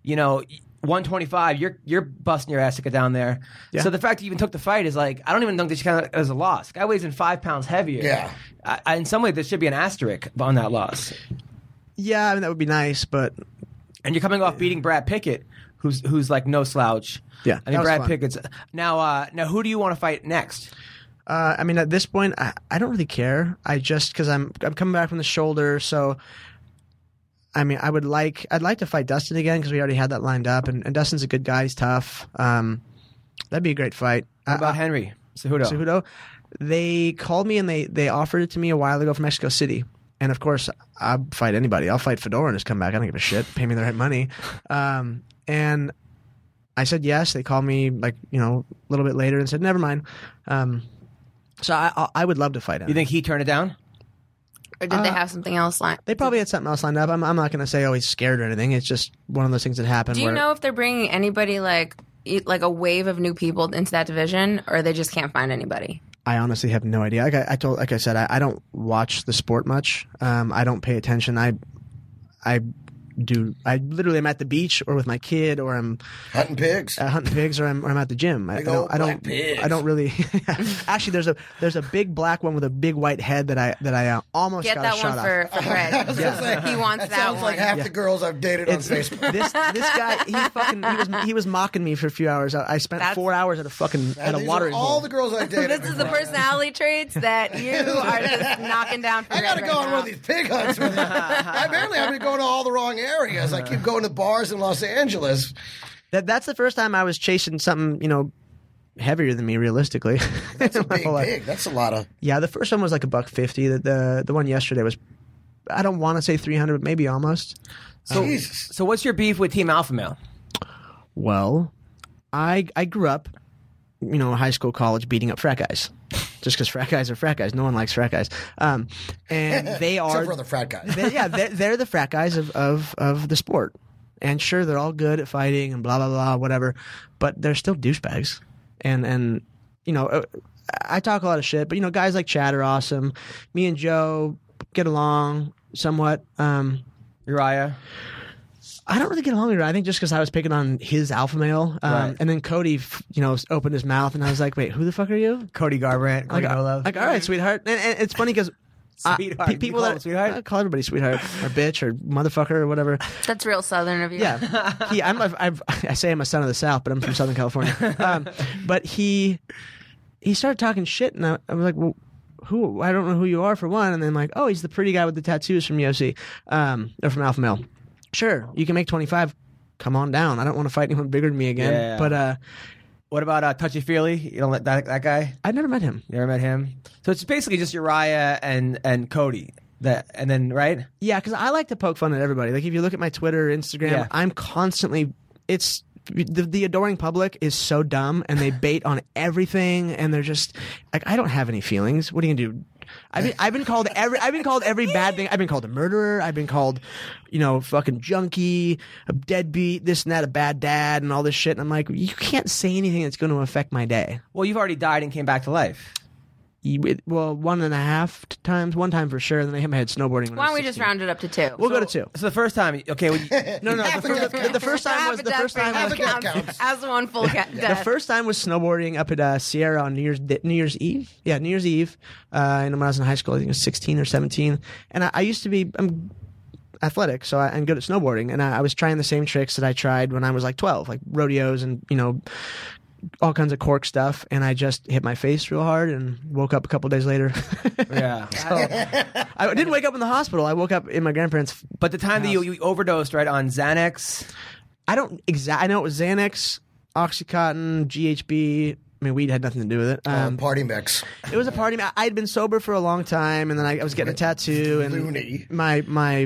125. You're busting your ass to get down there. Yeah. So the fact that you even took the fight is like, I don't even think that you count it as a loss. Guy weighs in 5 pounds heavier. Yeah. In some way, there should be an asterisk on that loss. Yeah, that would be nice, but. And you're coming off beating Brad Pickett, who's like no slouch. Yeah, Brad Pickett's now. Who do you want to fight next? At this point, I don't really care. Because I'm coming back from the shoulder, so. I'd like to fight Dustin again because we already had that lined up, and Dustin's a good guy. He's tough. That'd be a great fight. What about Henry Cejudo? They called me and they offered it to me a while ago from Mexico City. And of course, I'll fight anybody. I'll fight Fedor and just come back. I don't give a shit. Pay me the right money. And I said yes. They called me a little bit later and said never mind. So I would love to fight him. You think he turned it down? Or did they have something else lined? They probably had something else lined up. I'm not going to say he's scared or anything. It's just one of those things that happen. Do you know if they're bringing anybody like a wave of new people into that division, or they just can't find anybody? I honestly have no idea. Like I said, I don't watch the sport much. I don't pay attention. I literally am at the beach or with my kid, or I'm hunting pigs, or I'm at the gym. I don't really. Actually, there's a big black one with a big white head that I almost get got that a shot one for Fred. He wants that sounds one. like half the girls I've dated on Facebook. This guy, he was mocking me for a few hours. I spent 4 hours at a watering hole. All the girls I've dated. This is the personality traits that you are just knocking down. For I got to go on one of these pig hunts with you. Apparently, I've been going to all the wrong areas. I keep going to bars in Los Angeles. That's the first time I was chasing something, heavier than me, realistically. That's a big pig. That's a lot of. Yeah, the first one was like $150. The one yesterday was, I don't want to say 300, but maybe almost. So what's your beef with Team Alpha Male? Well, I grew up, high school, college, beating up frat guys. Just because frat guys are frat guys. No one likes frat guys. And they are... Except for the frat guys. They're the frat guys of the sport. And sure, they're all good at fighting and blah, blah, blah, whatever. But they're still douchebags. And I talk a lot of shit. But, guys like Chad are awesome. Me and Joe get along somewhat. Uriah? I don't really get along with her. I think just because I was picking on his alpha male. Right. And then Cody, opened his mouth, and I was like, wait, who the fuck are you? Cody Garbrandt. Cody Golov. Like, all right, sweetheart. And it's funny because people that sweetheart? I call everybody sweetheart or bitch or motherfucker or whatever. That's real Southern of you. Yeah. I say I'm a son of the South, but I'm from Southern California. But he started talking shit, and I was like, well, who? I don't know who you are, for one. And then like, oh, he's the pretty guy with the tattoos from UFC, or from Alpha Male. Sure, you can make 25. Come on down. I don't want to fight anyone bigger than me again. Yeah. But what about Touchy Feely? You don't like that guy? I never met him. You never met him? So it's basically just Uriah and Cody. And then, right? Yeah, because I like to poke fun at everybody. Like if you look at my Twitter, Instagram, I'm constantly. It's the adoring public is so dumb, and they bait on everything, and they're just like, I don't have any feelings. What are you gonna do? I've been called every bad thing. I've been called a murderer. I've been called, fucking junkie, a deadbeat, this and that, a bad dad, and all this shit. And I'm like, you can't say anything that's going to affect my day. Well, you've already died and came back to life. Well, 1.5 times. One time for sure. Then I hit my head snowboarding. Why don't we just round it up to 2? We'll go to 2. So the first time, okay. No. The first time was as one full death. The first time was snowboarding up at Sierra on New Year's Eve. Yeah, New Year's Eve. And when I was in high school, I think I was 16 or 17. And I used to be athletic, so I'm good at snowboarding. And I was trying the same tricks that I tried when I was like 12, like rodeos and all kinds of cork stuff, and I just hit my face real hard and woke up a couple days later. Yeah. So, I didn't wake up in the hospital. I woke up in my grandparents' But the time that you overdosed, right, on Xanax? I know it was Xanax, Oxycontin, GHB. I mean, weed had nothing to do with it. Party mix. It was a party mix. I had been sober for a long time, and then I was getting a tattoo, and Loony. my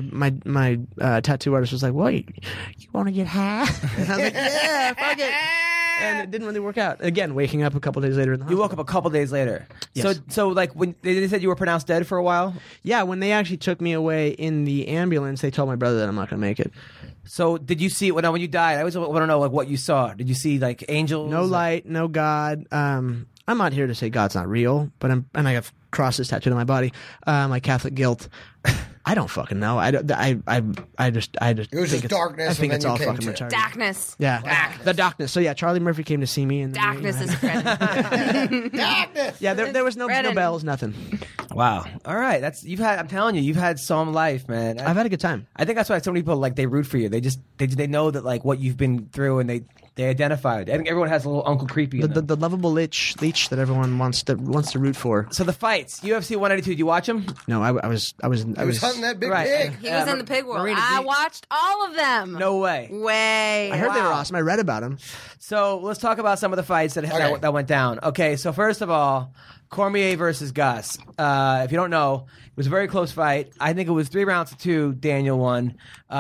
tattoo artist was like, "Wait, you want to get high?" And I was like, "Yeah, fuck it." And it didn't really work out. Again, waking up a couple days later in the hospital. You woke up a couple days later. Yes. So like when they said you were pronounced dead for a while? Yeah, when they actually took me away in the ambulance, they told my brother that I'm not going to make it. So did you see when you died? I always want to know like what you saw. Did you see like angels? No light, no God. I'm not here to say God's not real, but I have crosses tattooed on my body. My Catholic guilt. I don't fucking know. I just. It was just darkness. I think it's all fucking retarded. Darkness. Yeah, the darkness. So yeah, Charlie Murphy came to see me, and Darkness is Fred. Darkness. Yeah, there was no bells, nothing. Wow. All right. I'm telling you, you've had some life, man. I've had a good time. I think that's why so many people like they root for you. They know that like what you've been through, and they identify it. I think everyone has a little Uncle Creepy. The lovable leech that everyone wants to root for. So the fights, UFC 192. Did you watch them? No, I was hunting that big pig. He was in the pig world. Marina, I watched all of them. No way. Way. I heard they were awesome. I read about them. So let's talk about some of the fights that went down. Okay, so first of all, Cormier versus Gus. If you don't know, it was a very close fight. I think it was 3 rounds to 2. Daniel won.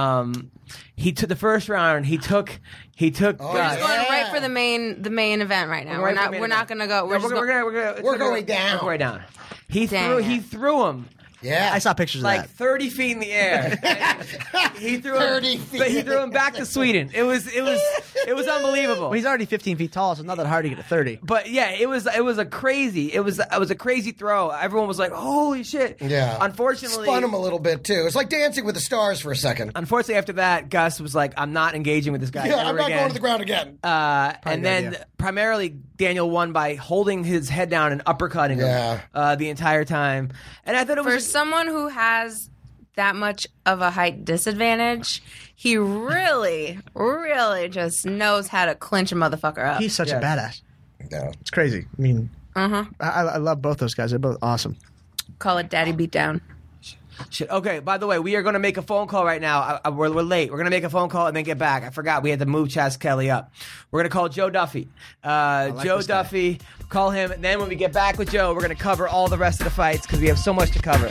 He took the first round. He took. Gus. We're just going right for the main event right now. We're not going to go. We're going down. We're going down. He threw him. Yeah, I saw pictures of like that. 30 feet in the air. He threw 30 feet. But he threw him back to Sweden. It was unbelievable. Well, he's already 15 feet tall, so it's not that hard to get to 30. But yeah, it was a crazy throw. Everyone was like, "Holy shit!" Yeah. Unfortunately, spun him a little bit too. It's like Dancing with the Stars for a second. Unfortunately, after that, Gus was like, "I'm not engaging with this guy. I'm not going to the ground again." And then primarily Daniel won by holding his head down and uppercutting him the entire time. And I thought it was for someone who has that much of a height disadvantage, he really, really just knows how to clinch a motherfucker up. He's such a badass. No. It's crazy. I mean, I love both those guys. They're both awesome. Call it Daddy Beatdown. Shit. Okay, by the way, we are going to make a phone call right now. We're late. We're going to make a phone call and then get back. I forgot. We had to move Chaz Kelly up. We're going to call Joe Duffy. Joe Duffy, call him. And then when we get back with Joe, we're going to cover all the rest of the fights because we have so much to cover.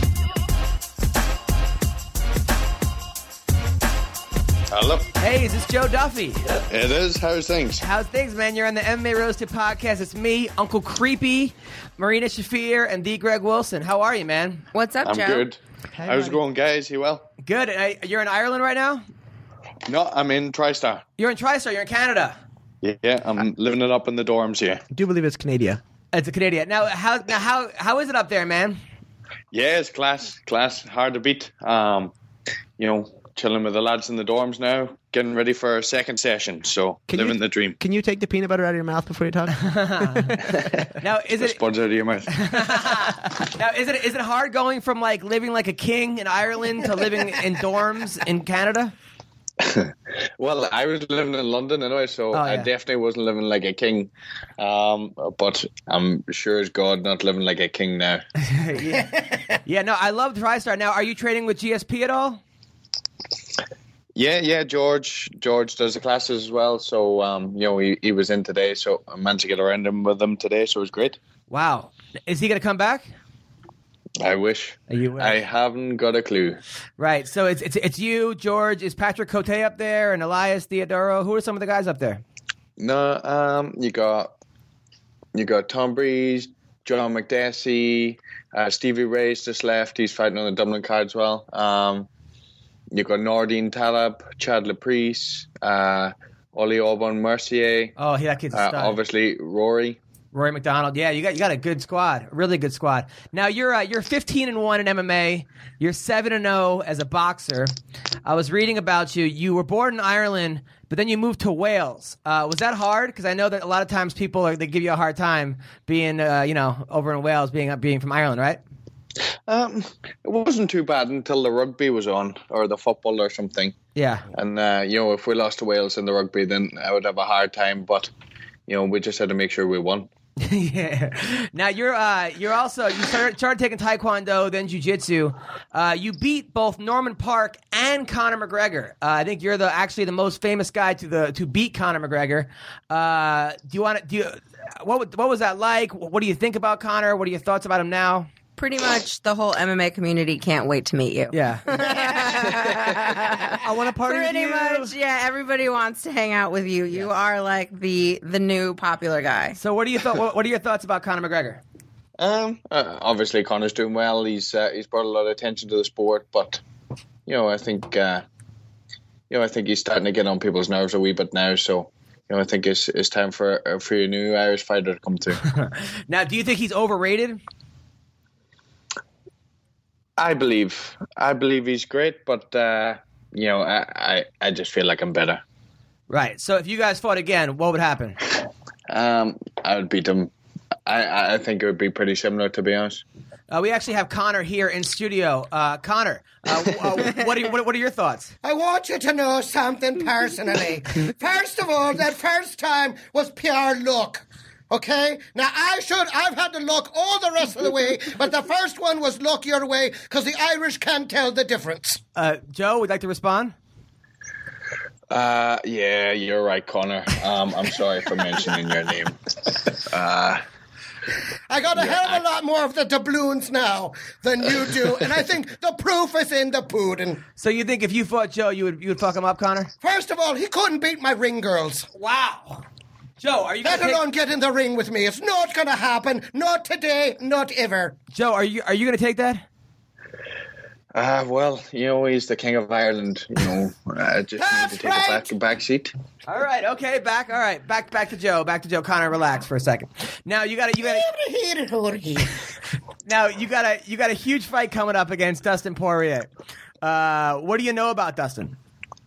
Hello. Hey, is this Joe Duffy? It is. How's things? How's things, man? You're on the MMA Roasted podcast. It's me, Uncle Creepy, Marina Shafir, and the Greg Wilson. How are you, man? What's up, Joe? I'm good. Hey, how's it going, guys? You well? Good. You're in Ireland right now? No, I'm in TriStar. You're in TriStar. You're in Canada. Yeah, I'm living it up in the dorms here. I do believe it's Canada. It's a Canadian. Now, how is it up there, man? Yeah, it's class. Hard to beat. Chilling with the lads in the dorms now, getting ready for our second session. So living the dream. Can you take the peanut butter out of your mouth before you talk? Now, is it spuds out of your mouth? Now, is it hard going from like living like a king in Ireland to living in dorms in Canada? Well, I was living in London anyway, so I definitely wasn't living like a king. But I'm sure as God not living like a king now. Yeah. No, I love TriStar. Now, are you training with GSP at all? Yeah, George does the classes as well. So, he was in today, so I managed to get around him with him today, so it was great. Wow. Is he going to come back? I wish. I haven't got a clue. Right. So it's you, George. Is Patrick Cote up there and Elias Theodoro? Who are some of the guys up there? No, you got Tom Breeze, John McDessie, Stevie Ray's just left. He's fighting on the Dublin card as well. You've got Nordine Taleb, Chad Laprise, Oli Aubin Mercier. Oh, that kid's a stud. Obviously, Rory McDonald. Yeah, you got a good squad, a really good squad. Now you're 15-1 in MMA. You're 7-0 as a boxer. I was reading about you. You were born in Ireland, but then you moved to Wales. Was that hard? Because I know that a lot of times they give you a hard time being over in Wales, being from Ireland, right? It wasn't too bad until the rugby was on, or the football or something. Yeah. And if we lost to Wales in the rugby, then I would have a hard time. But we just had to make sure we won. Yeah. Now you started taking Taekwondo, then Jiu-Jitsu. You beat both Norman Park and Conor McGregor. I think you're actually the most famous guy to beat Conor McGregor. What was that like? What do you think about Conor? What are your thoughts about him now? Pretty much the whole MMA community can't wait to meet you. Yeah. I want to party with you. Pretty much, yeah. Everybody wants to hang out with you. You are like the new popular guy. So what are your thoughts about Conor McGregor? Obviously, Conor's doing well. He's brought a lot of attention to the sport, but I think he's starting to get on people's nerves a wee bit now. So I think it's time for a new Irish fighter to come through. Now, do you think he's overrated? I believe he's great, but I just feel like I'm better. Right. So if you guys fought again, what would happen? I would beat him. I think it would be pretty similar, to be honest. We actually have Conor here in studio. Conor, what are your thoughts? I want you to know something personally. First of all, that first time was pure luck. Okay? Now, I've had the luck all the rest of the way, but the first one was luck your way because the Irish can't tell the difference. Joe, would you like to respond? Yeah, you're right, Conor. I'm sorry for mentioning your name. I got a hell of a lot more of the doubloons now than you do, and I think the proof is in the pudding. So you think if you fought Joe, you would fuck him up, Conor? First of all, he couldn't beat my ring girls. Wow. Joe, are you going to get in the ring with me? It's not going to happen. Not today. Not ever. Joe, are you going to take that? Well, he's the king of Ireland. I just need to take a back seat. All right. Okay. Back. All right. Back to Joe. Back to Joe. Conor, relax for a second. Now you got Now you got a huge fight coming up against Dustin Poirier. What do you know about Dustin?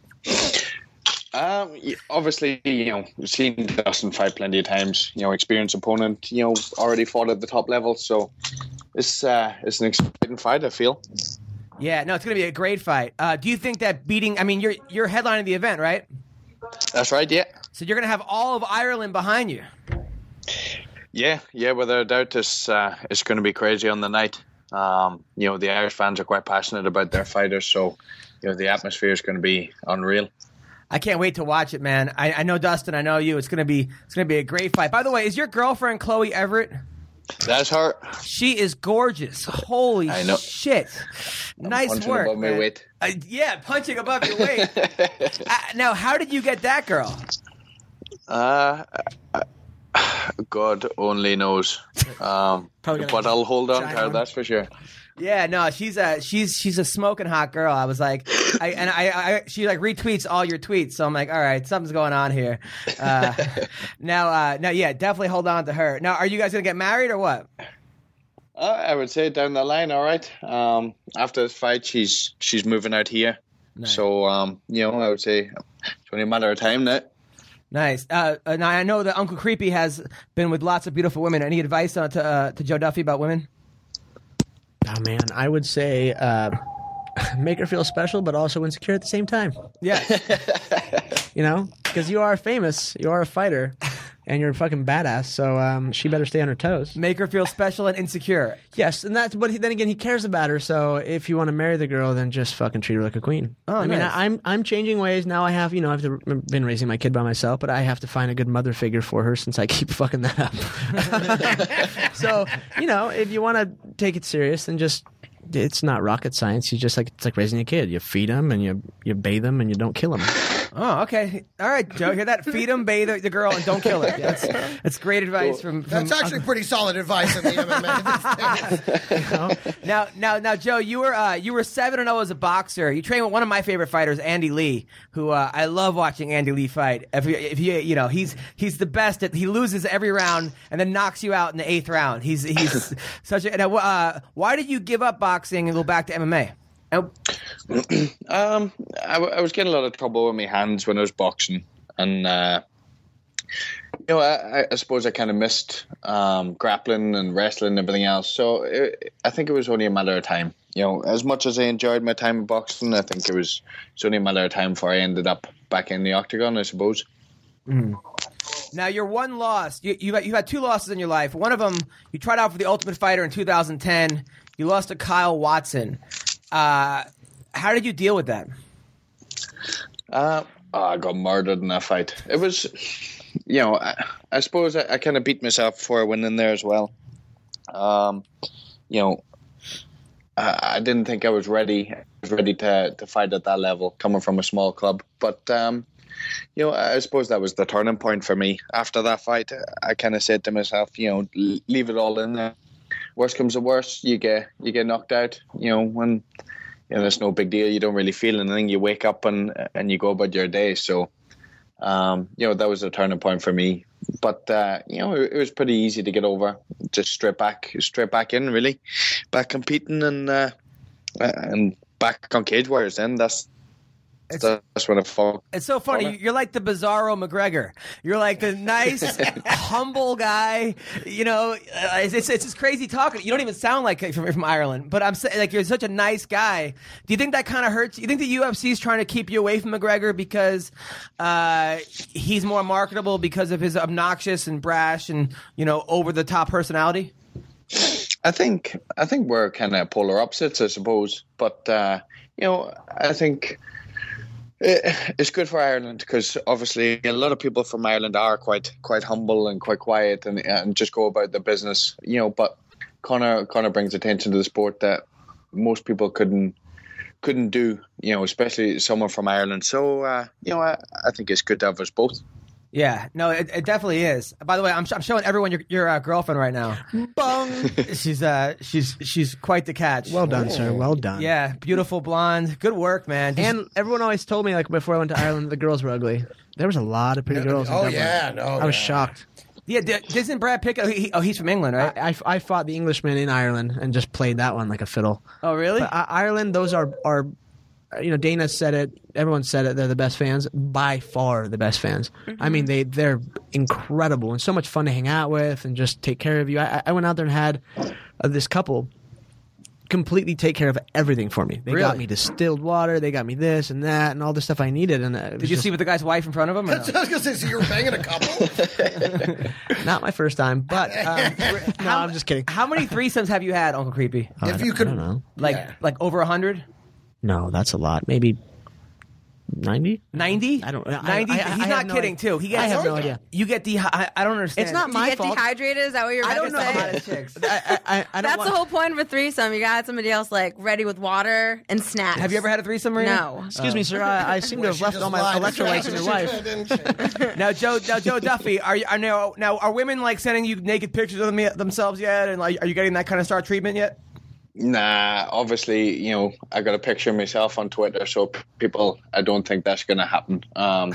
Obviously, seen Dustin fight plenty of times. Experienced opponent. Already fought at the top level, so it's an exciting fight, I feel. Yeah, no, it's going to be a great fight. Do you think that beating? I mean, you're headlining the event, right? That's right. Yeah. So you're going to have all of Ireland behind you. Yeah. Without a doubt, it's going to be crazy on the night. The Irish fans are quite passionate about their fighters, so the atmosphere is going to be unreal. I can't wait to watch it, man. I know Dustin. I know you. It's gonna be a great fight. By the way, is your girlfriend Chloe Everett? That's her. She is gorgeous. Holy shit! Nice punching work. Above my weight. Yeah, punching above your weight. Now, how did you get that girl? God only knows. But I'll hold on to her. That's for sure. Yeah, no, she's a smoking hot girl. I was like, she like retweets all your tweets, so I'm like, all right, something's going on here. Now, yeah, definitely hold on to her. Now, are you guys gonna get married or what? I would say down the line, all right. After this fight, she's moving out here, nice. So I would say it's only a matter of time now. Nice. Now I know that Uncle Creepy has been with lots of beautiful women. Any advice to Joe Duffy about women? Oh, man, I would say make her feel special, but also insecure at the same time. Yeah. Because you are famous, you are a fighter, and you're a fucking badass, so she better stay on her toes. Make her feel special and insecure. Yes, and but then again, he cares about her, so if you want to marry the girl, then just fucking treat her like a queen. Oh, nice. I mean, I'm changing ways. Now I've been raising my kid by myself, but I have to find a good mother figure for her since I keep fucking that up. So, if you want to take it serious, then just It's not rocket science. It's like raising a kid. You feed them and you bathe them and you don't kill them. Oh, okay. All right, Joe, hear that? Feed them, bathe the girl, and don't kill her. That's great advice from That's actually pretty solid advice in the MMA. Now, Joe, you were 7-0 as a boxer. You trained with one of my favorite fighters, Andy Lee, who I love watching Andy Lee fight. If you he's the best. He loses every round and then knocks you out in the 8th round. He's such a. Now, why did you give up boxing and go back to MMA? I was getting a lot of trouble with my hands when I was boxing, and I suppose I kind of missed grappling and wrestling and everything else. So I think it was only a matter of time. As much as I enjoyed my time in boxing, I think it's only a matter of time before I ended up back in the octagon, I suppose. Mm. Now, your one loss, you've had 2 losses in your life. One of them, you tried out for the Ultimate Fighter in 2010. You lost to Kyle Watson. How did you deal with that? I got murdered in that fight. It was, I suppose I kind of beat myself for winning there as well. I didn't think I was ready. I was ready to fight at that level, coming from a small club. But I suppose that was the turning point for me. After that fight, I kind of said to myself, leave it all in there. Worst comes to worst, you get knocked out. When it's no big deal. You don't really feel anything. You wake up and you go about your day. So, that was a turning point for me. But it was pretty easy to get over. Just straight back in, really, back competing and back on Cage Warriors. Then that's when it fought. It's so funny. You're like the Bizarro McGregor. You're like the nice, humble guy. It's just crazy talking. You don't even sound like from Ireland. But I'm saying, like, you're such a nice guy. Do you think that kind of hurts? You think the UFC is trying to keep you away from McGregor because he's more marketable because of his obnoxious and brash and over the top personality? I think we're kind of polar opposites, I suppose. But I think. It's good for Ireland because obviously a lot of people from Ireland are quite humble and quite quiet and just go about their business, but Conor brings attention to the sport that most people couldn't do, especially someone from Ireland. So, I think it's good to have us both. Yeah, no, it definitely is. By the way, I'm showing everyone your girlfriend right now. Bong. She's quite the catch. Well done, sir. Well done. Yeah, beautiful blonde. Good work, man. And everyone always told me, like, before I went to Ireland, the girls were ugly. There was a lot of pretty girls. Oh yeah, no. I was shocked. Yeah, isn't Brad Pitt? He's from England, right? I fought the Englishman in Ireland and just played that one like a fiddle. Oh, really? But Ireland, those are. Dana said it. Everyone said it. They're the best fans, by far the best fans. Mm-hmm. I mean, they're incredible and so much fun to hang out with and just take care of you. I went out there and had this couple completely take care of everything for me. They got me distilled water. They got me this and that and all the stuff I needed. And did you sleep with the guy's wife in front of him? Or no? I was going to say, so you were banging a couple? Not my first time, but no, I'm just kidding. How many threesomes have you had, Uncle Creepy? If you could, I don't know. Like over 100? No, that's a lot. Maybe 90? 90? I don't. 90. He's not kidding, too. I have no idea. You get I don't understand. It's not my fault. Dehydrated? Is that what you're about to say? I don't know about chicks. That's the whole point of a threesome. You got somebody else like ready with water and snacks. Have you ever had a threesome, Marina? No. Excuse me, sir. I seem to have left all my electrolytes in your wife. Now, Joe Duffy, are women like sending you naked pictures of themselves yet? And like, are you getting that kind of star treatment yet? Nah, obviously, I got a picture of myself on Twitter, so I don't think that's going to happen. I'm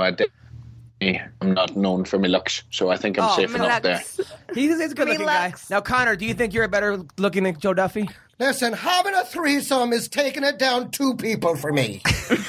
not known for my looks, so I think I'm safe enough there. He's a good-looking guy. Now, Connor, do you think you're a better looking than Joe Duffy? Listen, having a threesome is taking it down 2 people for me.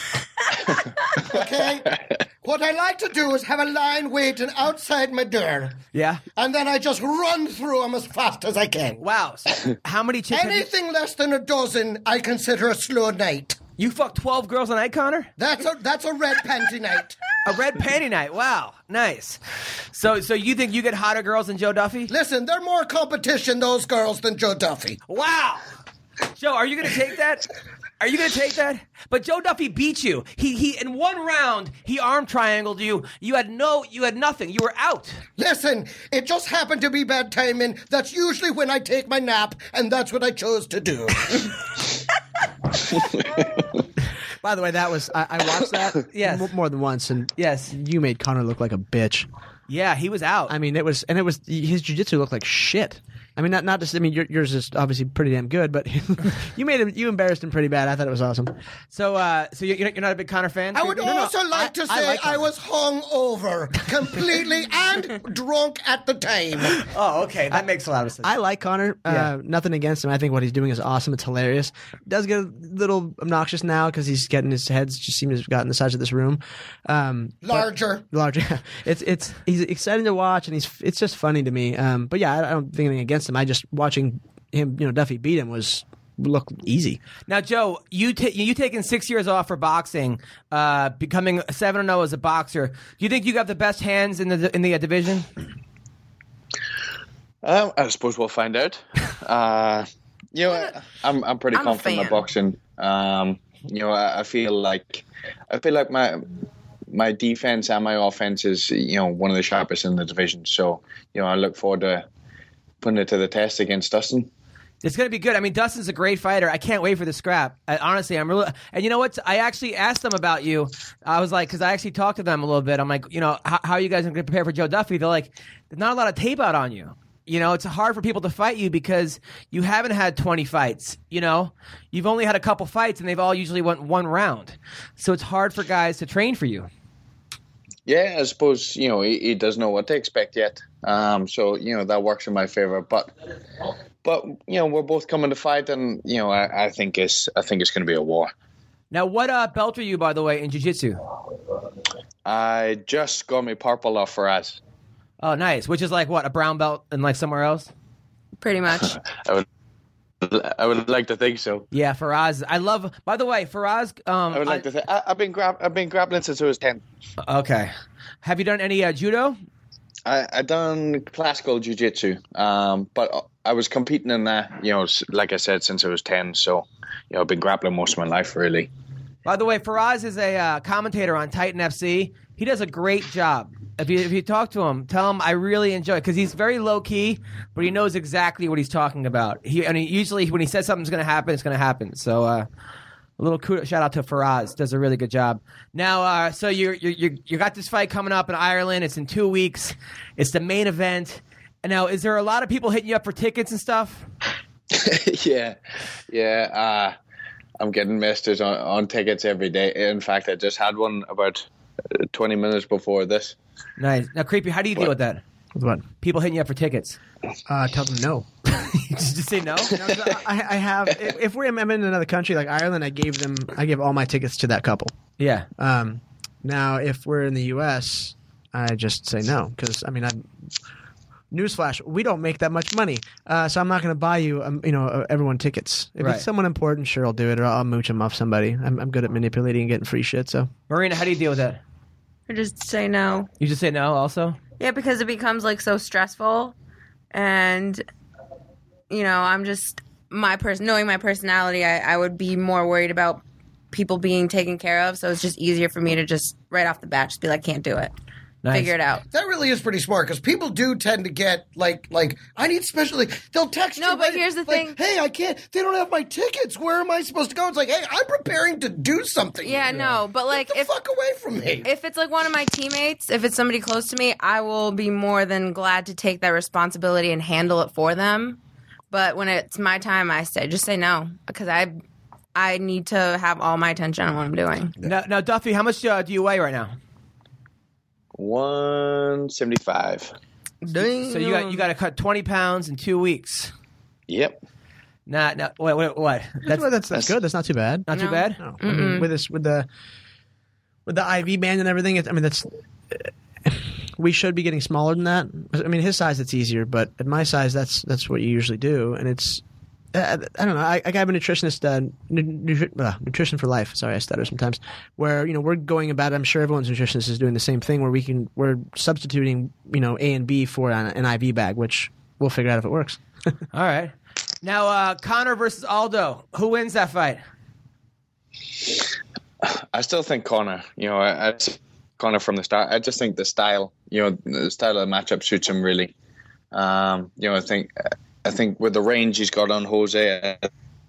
Okay? What I like to do is have a line waiting outside my door. Yeah. And then I just run through them as fast as I can. Wow. How many chicks? Anything less than a dozen, I consider a slow night. You fucked 12 girls a night, Connor? That's a red panty night. A red panty night. Wow. Nice. So you think you get hotter girls than Joe Duffy? Listen, they're more competition, those girls, than Joe Duffy. Wow. Joe, are you going to take that? Are you going to take that? But Joe Duffy beat you. He in one round, he arm triangled you. You had nothing. You were out. Listen, it just happened to be bad timing. That's usually when I take my nap, and that's what I chose to do. By the way, that was I watched that more than once, and you made Conor look like a bitch. Yeah, he was out. I mean, it was his jiu-jitsu looked like shit. I mean, not just. I mean, yours is obviously pretty damn good, but you embarrassed him pretty bad. I thought it was awesome. So you're not a big Conor fan? I would also like to say I was hungover completely and drunk at the time. Oh, okay, that makes a lot of sense. I like Conor. Nothing against him. I think what he's doing is awesome. It's hilarious. It does get a little obnoxious now because he's getting his head's just seems to have gotten the size of this room. Larger. It's he's exciting to watch, and it's just funny to me. But yeah, I don't think anything against him. I just watching him, Duffy beat him looked easy. Now, Joe, you taking 6 years off for boxing, becoming 7-0 as a boxer. Do you think you got the best hands in the division? I suppose we'll find out. I'm pretty confident in boxing. I feel like my defense and my offense is one of the sharpest in the division. So I look forward to putting it to the test against Dustin. It's going to be good. I mean, Dustin's a great fighter. I can't wait for the scrap. Honestly, I'm really. And you know what? I actually asked them about you. I was like, because I actually talked to them a little bit. I'm like, how are you guys going to prepare for Joe Duffy? They're like, there's not a lot of tape out on you. It's hard for people to fight you because you haven't had 20 fights. You've only had a couple fights, and they've all usually went one round. So it's hard for guys to train for you. Yeah, I suppose, he doesn't know what to expect yet. So, that works in my favor. But we're both coming to fight, and, I think it's going to be a war. Now, what belt are you, by the way, in jiu-jitsu? I just got me purple off Faraz. Oh, nice. Which is like what, a brown belt in like somewhere else? Pretty much. I would like to think so. Yeah, Faraz. I love. By the way, Faraz. I would like to think. I've been grappling since I was 10. Okay. Have you done any judo? I done classical jiu-jitsu, but I was competing in that. Like I said, since I was 10. So, I've been grappling most of my life, really. By the way, Faraz is a commentator on Titan FC. He does a great job. If you talk to him, tell him I really enjoy it because he's very low key, but he knows exactly what he's talking about. Usually when he says something's going to happen, it's going to happen. So a little shout out to Faraz, does a really good job. Now, so you got this fight coming up in Ireland. It's in 2 weeks. It's the main event. And now, is there a lot of people hitting you up for tickets and stuff? Yeah. I'm getting messages on tickets every day. In fact, I just had one about 20 minutes before this. Nice. Now, Creepy, how do you deal with that? With what? People hitting you up for tickets. Tell them no. Just say no? I have. If I'm in another country like Ireland, I give all my tickets to that couple. Yeah. Now, if we're in the U.S., I just say no because newsflash, we don't make that much money, so I'm not going to buy you, everyone tickets. If it's someone important, sure, I'll do it, or I'll mooch them off somebody. I'm good at manipulating and getting free shit. So, Marina, how do you deal with that? I just say no. You just say no, also? Yeah, because it becomes like so stressful, and I'm just knowing my personality. I would be more worried about people being taken care of, so it's just easier for me to just right off the bat just be like, can't do it. Nice. Figure it out. That really is pretty smart because people do tend to get like I need special. They'll text you. No, but here's the thing. Hey, I can't. They don't have my tickets. Where am I supposed to go? It's like, hey, I'm preparing to do something. Yeah, no, but like, get the fuck away from me. If it's like one of my teammates, if it's somebody close to me, I will be more than glad to take that responsibility and handle it for them. But when it's my time, I just say no because I need to have all my attention on what I'm doing. Now, Duffy, how much do you weigh right now? 175. Dang. So you got to cut 20 pounds in 2 weeks. Yep. Nah. What? That's good. That's not too bad. Not too bad. No. I mean, with the IV band and everything, that's. We should be getting smaller than that. I mean, his size it's easier, but at my size, that's what you usually do, and it's. I don't know. I have a nutritionist, Nutrition for Life. Sorry, I stutter sometimes. Where we're going about it. I'm sure everyone's nutritionist is doing the same thing. Where we're substituting A and B for an IV bag, which we'll figure out if it works. All right. Now, Conor versus Aldo. Who wins that fight? I still think Conor. Conor from the start. I just think the style, the style of the matchup suits him really. I think with the range he's got on Jose,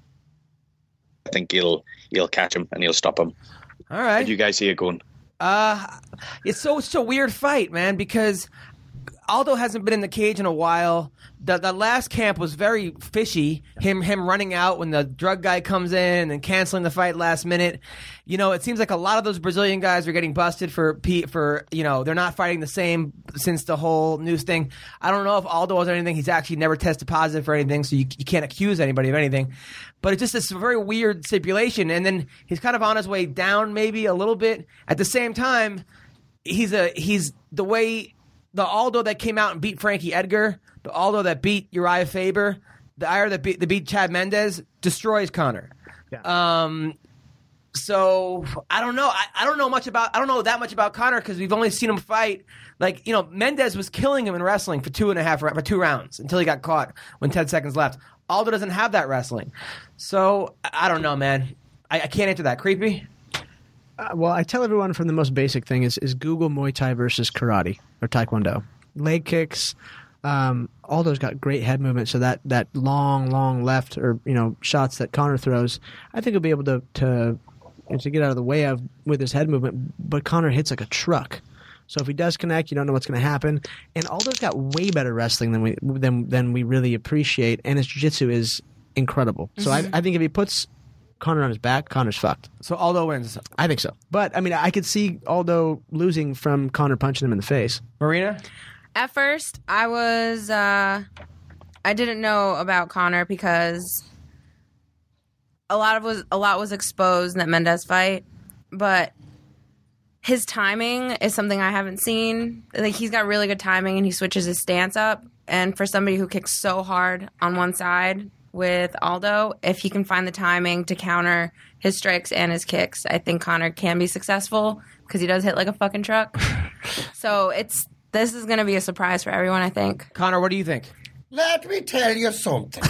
I think he'll catch him and he'll stop him. All right. How do you guys see it going? It's a weird fight, man, because Aldo hasn't been in the cage in a while. The last camp was very fishy. Him running out when the drug guy comes in and canceling the fight last minute. It seems like a lot of those Brazilian guys are getting busted for they're not fighting the same since the whole news thing. I don't know if Aldo has anything. He's actually never tested positive for anything, so you can't accuse anybody of anything. But it's just this very weird stipulation. And then he's kind of on his way down maybe a little bit. At the same time, he's the way the Aldo that came out and beat Frankie Edgar, the Aldo that beat Uriah Faber, the Ira that beat Chad Mendes, destroys Conor. Yeah. So I don't know. I don't know that much about Conor because we've only seen him fight. Like, Mendes was killing him in wrestling for 2 rounds until he got caught when 10 seconds left. Aldo doesn't have that wrestling. So I don't know, man. I can't answer that. Creepy? Well, I tell everyone from the most basic thing is Google Muay Thai versus karate or Taekwondo. Leg kicks. Aldo's got great head movement, so that long left or shots that Conor throws, I think he'll be able to get out of the way of with his head movement. But Conor hits like a truck, so if he does connect, you don't know what's going to happen. And Aldo's got way better wrestling than we really appreciate, and his jiu-jitsu is incredible. So I think if he puts Conor on his back, Conor's fucked. So Aldo wins. I think so. But I could see Aldo losing from Conor punching him in the face. Marina? At first, I didn't know about Conor because a lot was exposed in that Mendes fight, but his timing is something I haven't seen. Like, he's got really good timing and he switches his stance up. And for somebody who kicks so hard on one side with Aldo, if he can find the timing to counter his strikes and his kicks, I think Conor can be successful because he does hit like a fucking truck. So this is going to be a surprise for everyone, I think. Conor, what do you think? Let me tell you something.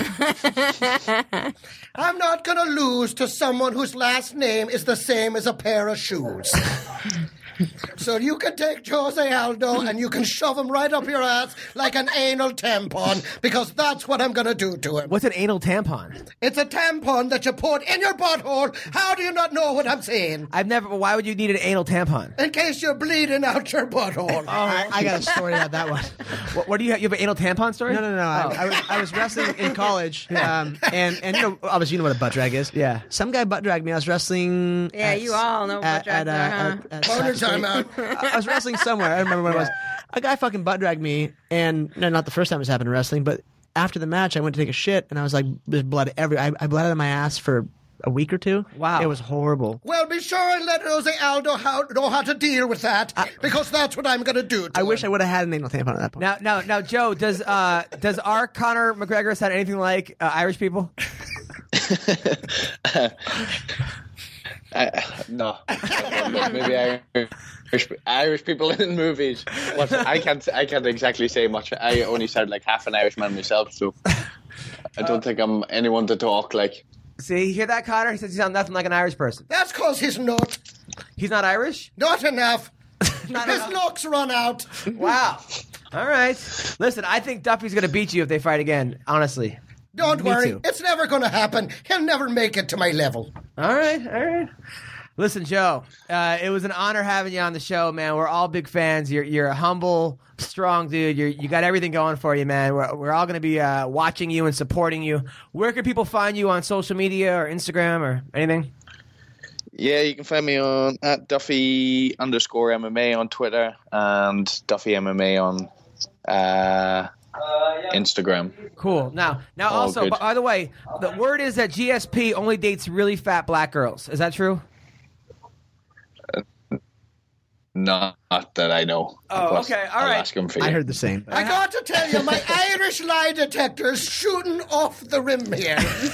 I'm not going to lose to someone whose last name is the same as a pair of shoes. So you can take Jose Aldo and you can shove him right up your ass like an anal tampon, because that's what I'm going to do to him. What's an anal tampon? It's a tampon that you put in your butthole. How do you not know what I'm saying? Why would you need an anal tampon? In case you're bleeding out your butthole. I got a story about that one. What do you have? You have an anal tampon story? No. I was wrestling in college, and obviously you know what a butt drag is. Yeah. Some guy butt dragged me. I was wrestling. Yeah, you all know butt drags are, I was wrestling somewhere. I don't remember when it was. A guy fucking butt dragged me, and not the first time it's happened in wrestling, but after the match, I went to take a shit, and I was like, there's blood everywhere. I bled out of my ass for a week or two. Wow. It was horrible. Well, be sure and let Jose Aldo know how to deal with that, because that's what I'm going to do to I him. wish I would have had an anal tampon at that point. Now, Joe, does our Conor McGregor sound anything like Irish people? No. Maybe Irish people in movies. I can't exactly say much. I only sound like half an Irishman myself, so I don't think I'm anyone to talk like. See, you hear that, Conor? He says he sounds nothing like an Irish person. That's because he's not. He's not Irish? Not enough. His looks run out. Wow. All right. Listen, I think Duffy's going to beat you if they fight again, honestly. Don't worry. It's never going to happen. He'll never make it to my level. All right. Listen, Joe, it was an honor having you on the show, man. We're all big fans. You're a humble, strong dude. You got everything going for you, man. We're all going to be watching you and supporting you. Where can people find you on social media or Instagram or anything? Yeah, you can find me on @Duffy_MMA on Twitter and Duffy MMA on Instagram. Cool. Now also, good. By the way, the word is that GSP only dates really fat black girls. Is that true? No. Not that I know. Oh, okay. All right. I'll ask him for you. I heard the same. I got to tell you, my Irish lie detector is shooting off the rim here.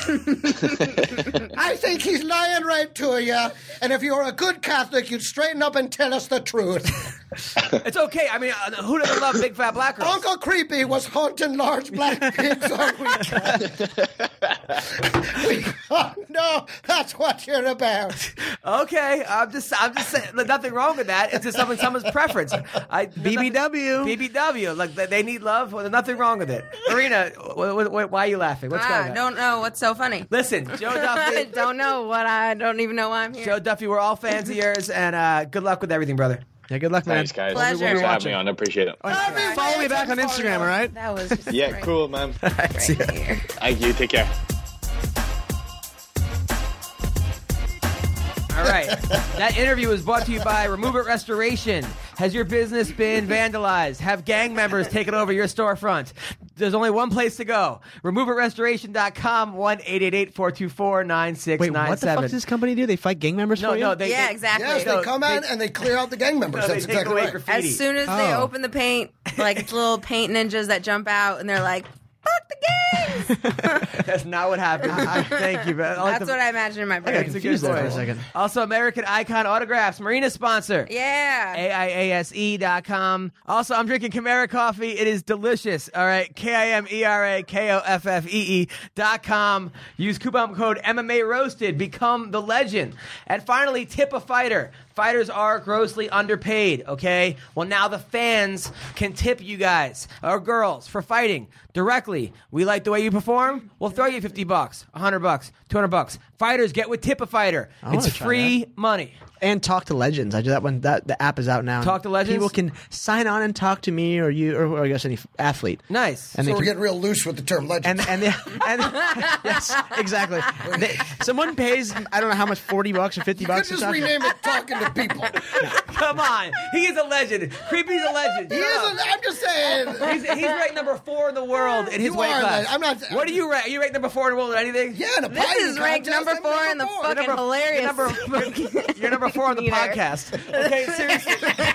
I think he's lying right to you. And if you're a good Catholic, you'd straighten up and tell us the truth. It's okay. I mean, who doesn't love big fat black girls? Uncle Creepy was hunting large black pigs on weekend. No, that's what you're about. Okay, I'm just saying. Nothing wrong with that. It's just someone's preference. BBW. Like they need love. Well, there's nothing wrong with it. Marina, why are you laughing? What's going on? I don't know what's so funny. Listen, Joe Duffy. I don't know what. I don't even know why I'm here. Joe Duffy, we're all fans of yours, and good luck with everything, brother. Yeah, good luck, man. Thanks, guys. Pleasure. Thanks for having me on. I appreciate it. Follow me back on Instagram, all right? That was just Yeah, cool, man. right here. Thank you. Take care. All right. That interview was brought to you by Remove It Restoration. Has your business been vandalized? Have gang members taken over your storefront? There's only one place to go. RemoveItRestoration.com, 1-888-424-9697. Wait, what the fuck does this company do? They fight gang members for you? No, Yeah, exactly. Yes, they come in and they clear out the gang members. they That's take exactly away right. graffiti. As soon as they Oh. open the paint, like it's little paint ninjas that jump out and they're like, "Fuck the gangs!" That's not what happened. Thank you. That's what I imagine in my I got brain. confused there for a second. Also, American Icon Autographs, Marina sponsor. Yeah. AIASE.com. Also, I'm drinking Chimera coffee. It is delicious. All right. KIMERAKOFFEE.com. Use coupon code MMA Roasted. Become the legend. And finally, tip a fighter. Fighters are grossly underpaid, okay? Well, now the fans can tip you guys or girls for fighting directly. We like the way you perform. We'll throw you $50, $100, $200. Fighters, get with Tip a Fighter. wanna It's try free money. And Talk to Legends. I do that when the app is out now. Talk to Legends? People can sign on and talk to me or you or I guess any athlete. Nice. And So they we're can, getting real loose with the term legend. and yes, exactly. Someone pays I don't know how much, $40 or $50 you to could just talk. rename it Talking to People. Come on. He is a legend. Creepy's a legend. He is I'm just saying. He's ranked number 4 in the world in his You weight are, class. like, I'm not- What do you rank? Are you ranked number 4 in the world in anything? Yeah, in a This pie is ranked contest, number I'm 4 in the four. fucking hilarious. You're number 4 on the Neither. podcast. Okay, seriously.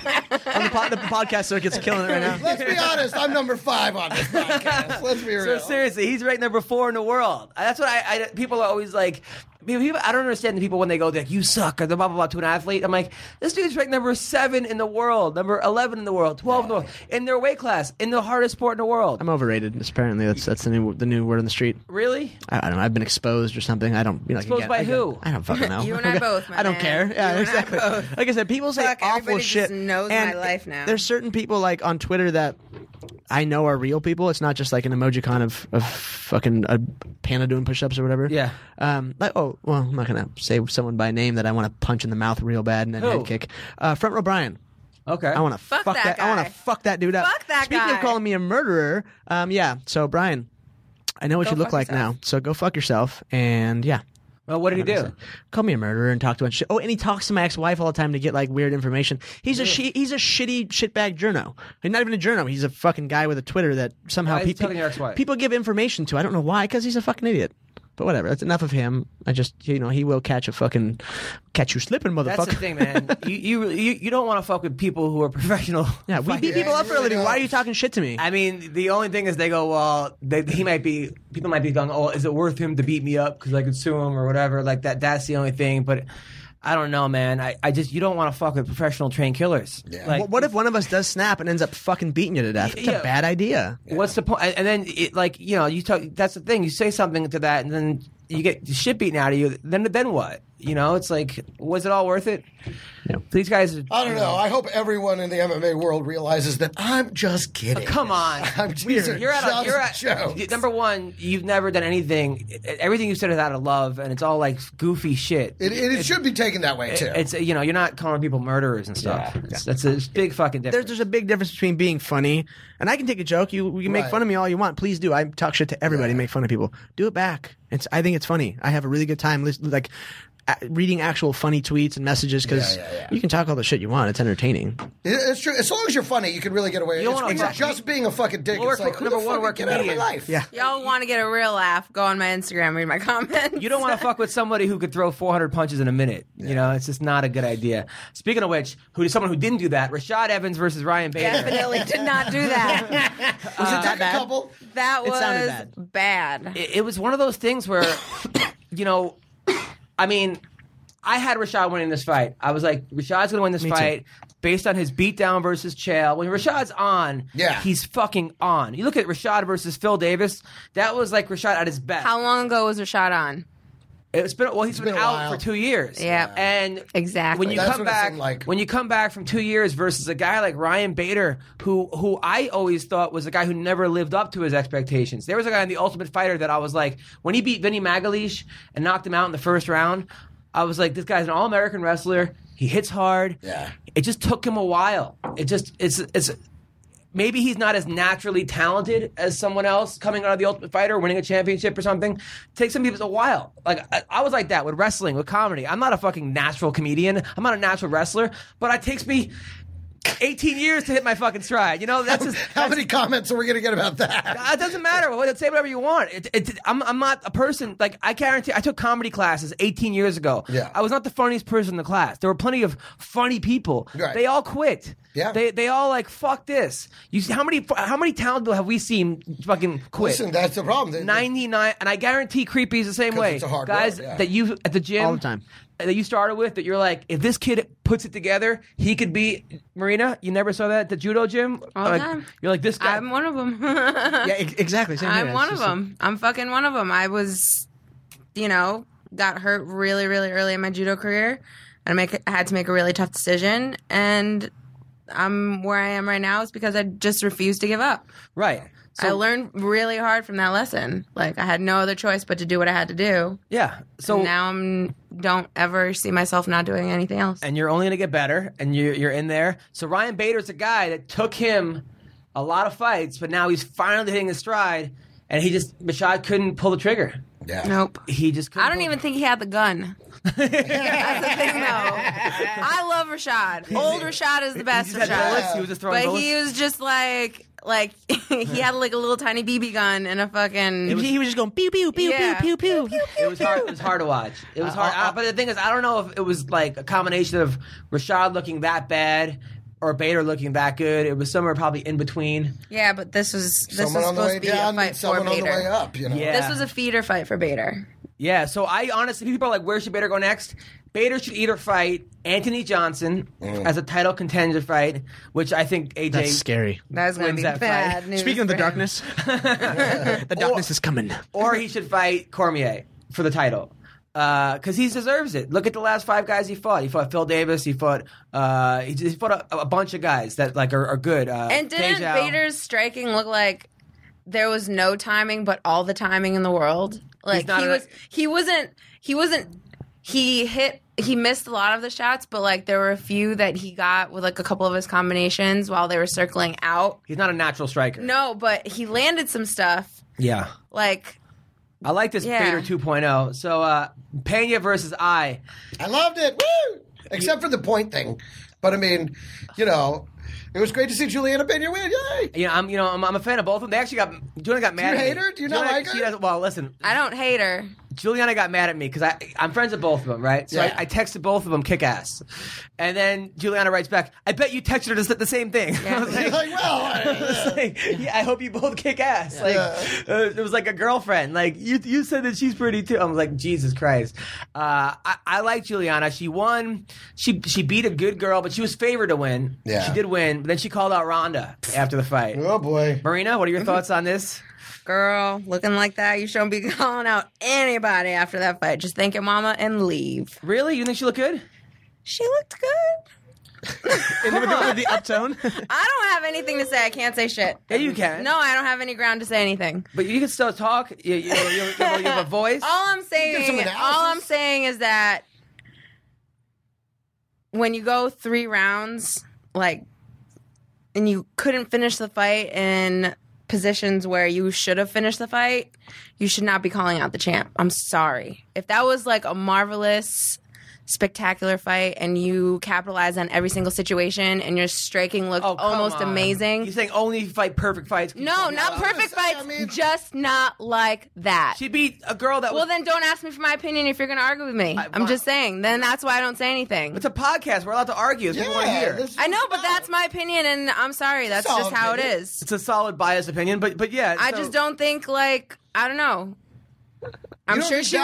On the podcast circuit's killing it right now. Let's be honest, I'm number 5 on this podcast. Let's be So real. seriously, he's ranked number 4 in the world. That's what I people are always like. People, I don't understand the people when they go like, "You suck," or the blah blah blah to an athlete. I'm like, this dude's ranked number 7 in the world, number 11 in the world, 12 in the world, in their weight class, in the hardest sport in the world. I'm overrated. Apparently, that's the new word on the street. Really? I don't know. I've been exposed or something. I don't. Exposed by who? I don't fucking know. You and I both, my I don't man. care. You Yeah, and I exactly. both. Like I said, people say Fuck, awful everybody shit. just knows and my life now. There's certain people like on Twitter that I know are real people. It's not just like an emojicon of fucking a panda doing push-ups or whatever. Yeah. Like I'm not gonna say someone by name that I want to punch in the mouth real bad and then Who? head kick. Front row Brian. Okay. I want to Fuck fuck that I want guy. to fuck that dude up. Fuck that Speaking guy. of calling me a murderer, yeah. So Brian, I know what Go you look fuck like yourself. now. So go fuck yourself. And yeah. Well, what did he do? Call me a murderer and talk to him. Oh, and he talks to my ex-wife all the time to get like weird information. He's a shitty shitbag journo. He's not even a journo. He's a fucking guy with a Twitter that somehow Why is he talking to your ex-wife? people give information to. I don't know why, because he's a fucking idiot. But whatever. That's enough of him. I just he will catch you slipping, motherfucker. That's the thing, man. You don't want to fuck with people who are professional. Yeah, we beat Yeah, people up you for a really living. Why are don't. you talking shit to me? I mean, the only thing is they go, well, people might be going, oh, is it worth him to beat me up because I could sue him or whatever? Like that. That's the only thing. But I don't know, man. I just you don't want to fuck with professional trained killers. Yeah. Like, What if one of us does snap and ends up fucking beating you to death? It's Yeah. a bad idea. what's the point? And then you talk. That's the thing. You say something to that, and then you get the shit beaten out of you. Then what? It's like, was it all worth it? Yeah. These guys. I don't know. I hope everyone in the MMA world realizes that I'm just kidding. Come on. These are You're at just jokes. number one. You've never done anything. Everything you said is out of love, and it's all like goofy shit. It should be taken that way too. It's you're not calling people murderers and stuff. That's a big fucking difference. There's a big difference between being funny, and I can take a joke. You can make Right. fun of me all you want. Please do. I talk shit to everybody, make fun of people. Do it back. I think it's funny. I have a really good time. Like, reading actual funny tweets and messages because you can talk all the shit you want. It's entertaining. It's true. As long as you're funny, you can really get away. It's just being a fucking dick. It's like, number one, we're get out of my life. Yeah. Y'all want to get a real laugh? Go on my Instagram, read my comments. You don't want to fuck with somebody who could throw 400 punches in a minute. You know, it's just not a good idea. Speaking of which, someone who didn't do that, Rashad Evans versus Ryan Bader. Definitely did not do that. Was it that bad? That was sounded bad. It was one of those things where, you know, I mean, I had Rashad winning this fight. I was like, Rashad's going to win this fight based on his beatdown versus Chael. When Rashad's on, he's fucking on. You look at Rashad versus Phil Davis, that was like Rashad at his best. How long ago was Rashad on? He's been out for 2 years. Yeah, and exactly. When you come back from 2 years versus a guy like Ryan Bader, who I always thought was a guy who never lived up to his expectations. There was a guy in The Ultimate Fighter that I was like, when he beat Vinny Magalhaes and knocked him out in the first round, I was like, this guy's an all-American wrestler. He hits hard. Yeah. It just took him a while. It's maybe he's not as naturally talented as someone else coming out of The Ultimate Fighter, winning a championship or something. It takes some people a while. Like I was like that with wrestling, with comedy. I'm not a fucking natural comedian. I'm not a natural wrestler, but it takes me 18 years to hit my fucking stride. You know, how many comments are we going to get about that? It doesn't matter. Say whatever you want. I'm not a person, like, I guarantee, I took comedy classes 18 years ago. Yeah. I was not the funniest person in the class. There were plenty of funny people. Right. They all quit. Yeah. They all like, fuck this. You see, how many talented people have we seen fucking quit? Listen, that's the problem. 99, and I guarantee Creepy's the same way. It's a hard guys road, that you at the gym all the time that you started with, that you're like, if this kid puts it together, he could be Marina. You never saw that at the judo gym? All the time. You're like, this guy. I'm one of them. yeah, exactly. Same I'm here. one of them. I'm fucking one of them. I was, got hurt really, really early in my judo career, and I had to make a really tough decision, and I'm where I am right now is because I just refused to give up. Right. So, I learned really hard from that lesson. Like, I had no other choice but to do what I had to do. Yeah. So and now don't ever see myself not doing anything else. And you're only going to get better, and you're in there. So Ryan Bader's a guy that took him a lot of fights, but now he's finally hitting his stride, and Rashad couldn't pull the trigger. Yeah. Nope. He just couldn't. I don't even think he had the gun. That's the thing, though. I love Rashad. Old Rashad is the best Rashad. He was just throwing bullets. He was just like he had like a little tiny BB gun and a fucking. He was just going pew pew pew pew pew pew. It was hard. It was hard to watch. It was hard. But the thing is, I don't know if it was like a combination of Rashad looking that bad or Bader looking that good. It was somewhere probably in between. Yeah, but this was someone on the supposed way to be down, a fight someone for on the Bader. way up. You know. Yeah. This was a feeder fight for Bader. Yeah, so I honestly, people are like, where should Bader go next? Bader should either fight Anthony Johnson as a title contender fight, which I think AJ. That's scary. That's going to be bad news. Speaking of the darkness, the darkness is coming. Or he should fight Cormier for the title. Because he deserves it. Look at the last 5 guys he fought. He fought Phil Davis. He fought a bunch of guys that like are good. And didn't Tejao. Bader's striking look like there was no timing, but all the timing in the world? Like he missed a lot of the shots, but like there were a few that he got with like a couple of his combinations while they were circling out. He's not a natural striker. No, but he landed some stuff. Yeah. Like, I like this Bader 2.0. So Pena versus I loved it. Woo! Except for the point thing. But I mean, it was great to see Juliana Pena win. Yay! Yeah, I'm a fan of both of them. They actually Juliana got mad at me. Do you hate her? Do you not like her? Well, listen. I don't hate her. Juliana got mad at me because I'm friends with both of them, right? So I texted both of them kick ass. And then Juliana writes back, I bet you texted her the same thing. Yeah. I was like, I hope you both kick ass. It was like a girlfriend. Like, you said that she's pretty too. I was like, Jesus Christ. I like Juliana. She won. She beat a good girl, but she was favored to win. Yeah. She did win, but then she called out Ronda after the fight. Oh, boy. Marina, what are your thoughts on this? Girl, looking like that, you shouldn't be calling out anybody after that fight. Just thank your mama and leave. Really? You think she looked good? She looked good. With the uptone? I don't have anything to say. I can't say shit. Yeah, you can. No, I don't have any ground to say anything. But you can still talk. You have a voice. All I'm saying is that when you go 3 rounds, like, and you couldn't finish the fight in positions where you should have finished the fight, you should not be calling out the champ. I'm sorry. If that was like a marvelous, spectacular fight and you capitalize on every single situation and your striking looked almost amazing. You're saying only fight perfect fights? No, not perfect fights, just not like that. She beat a girl that Well, then don't ask me for my opinion if you're going to argue with me. I'm just saying. Then that's why I don't say anything. It's a podcast. We're allowed to argue. People want to hear. I know, but that's my opinion, and I'm sorry. That's just how it is. It's a solid biased opinion, but yeah. I just don't think, like, I don't know. I'm sure she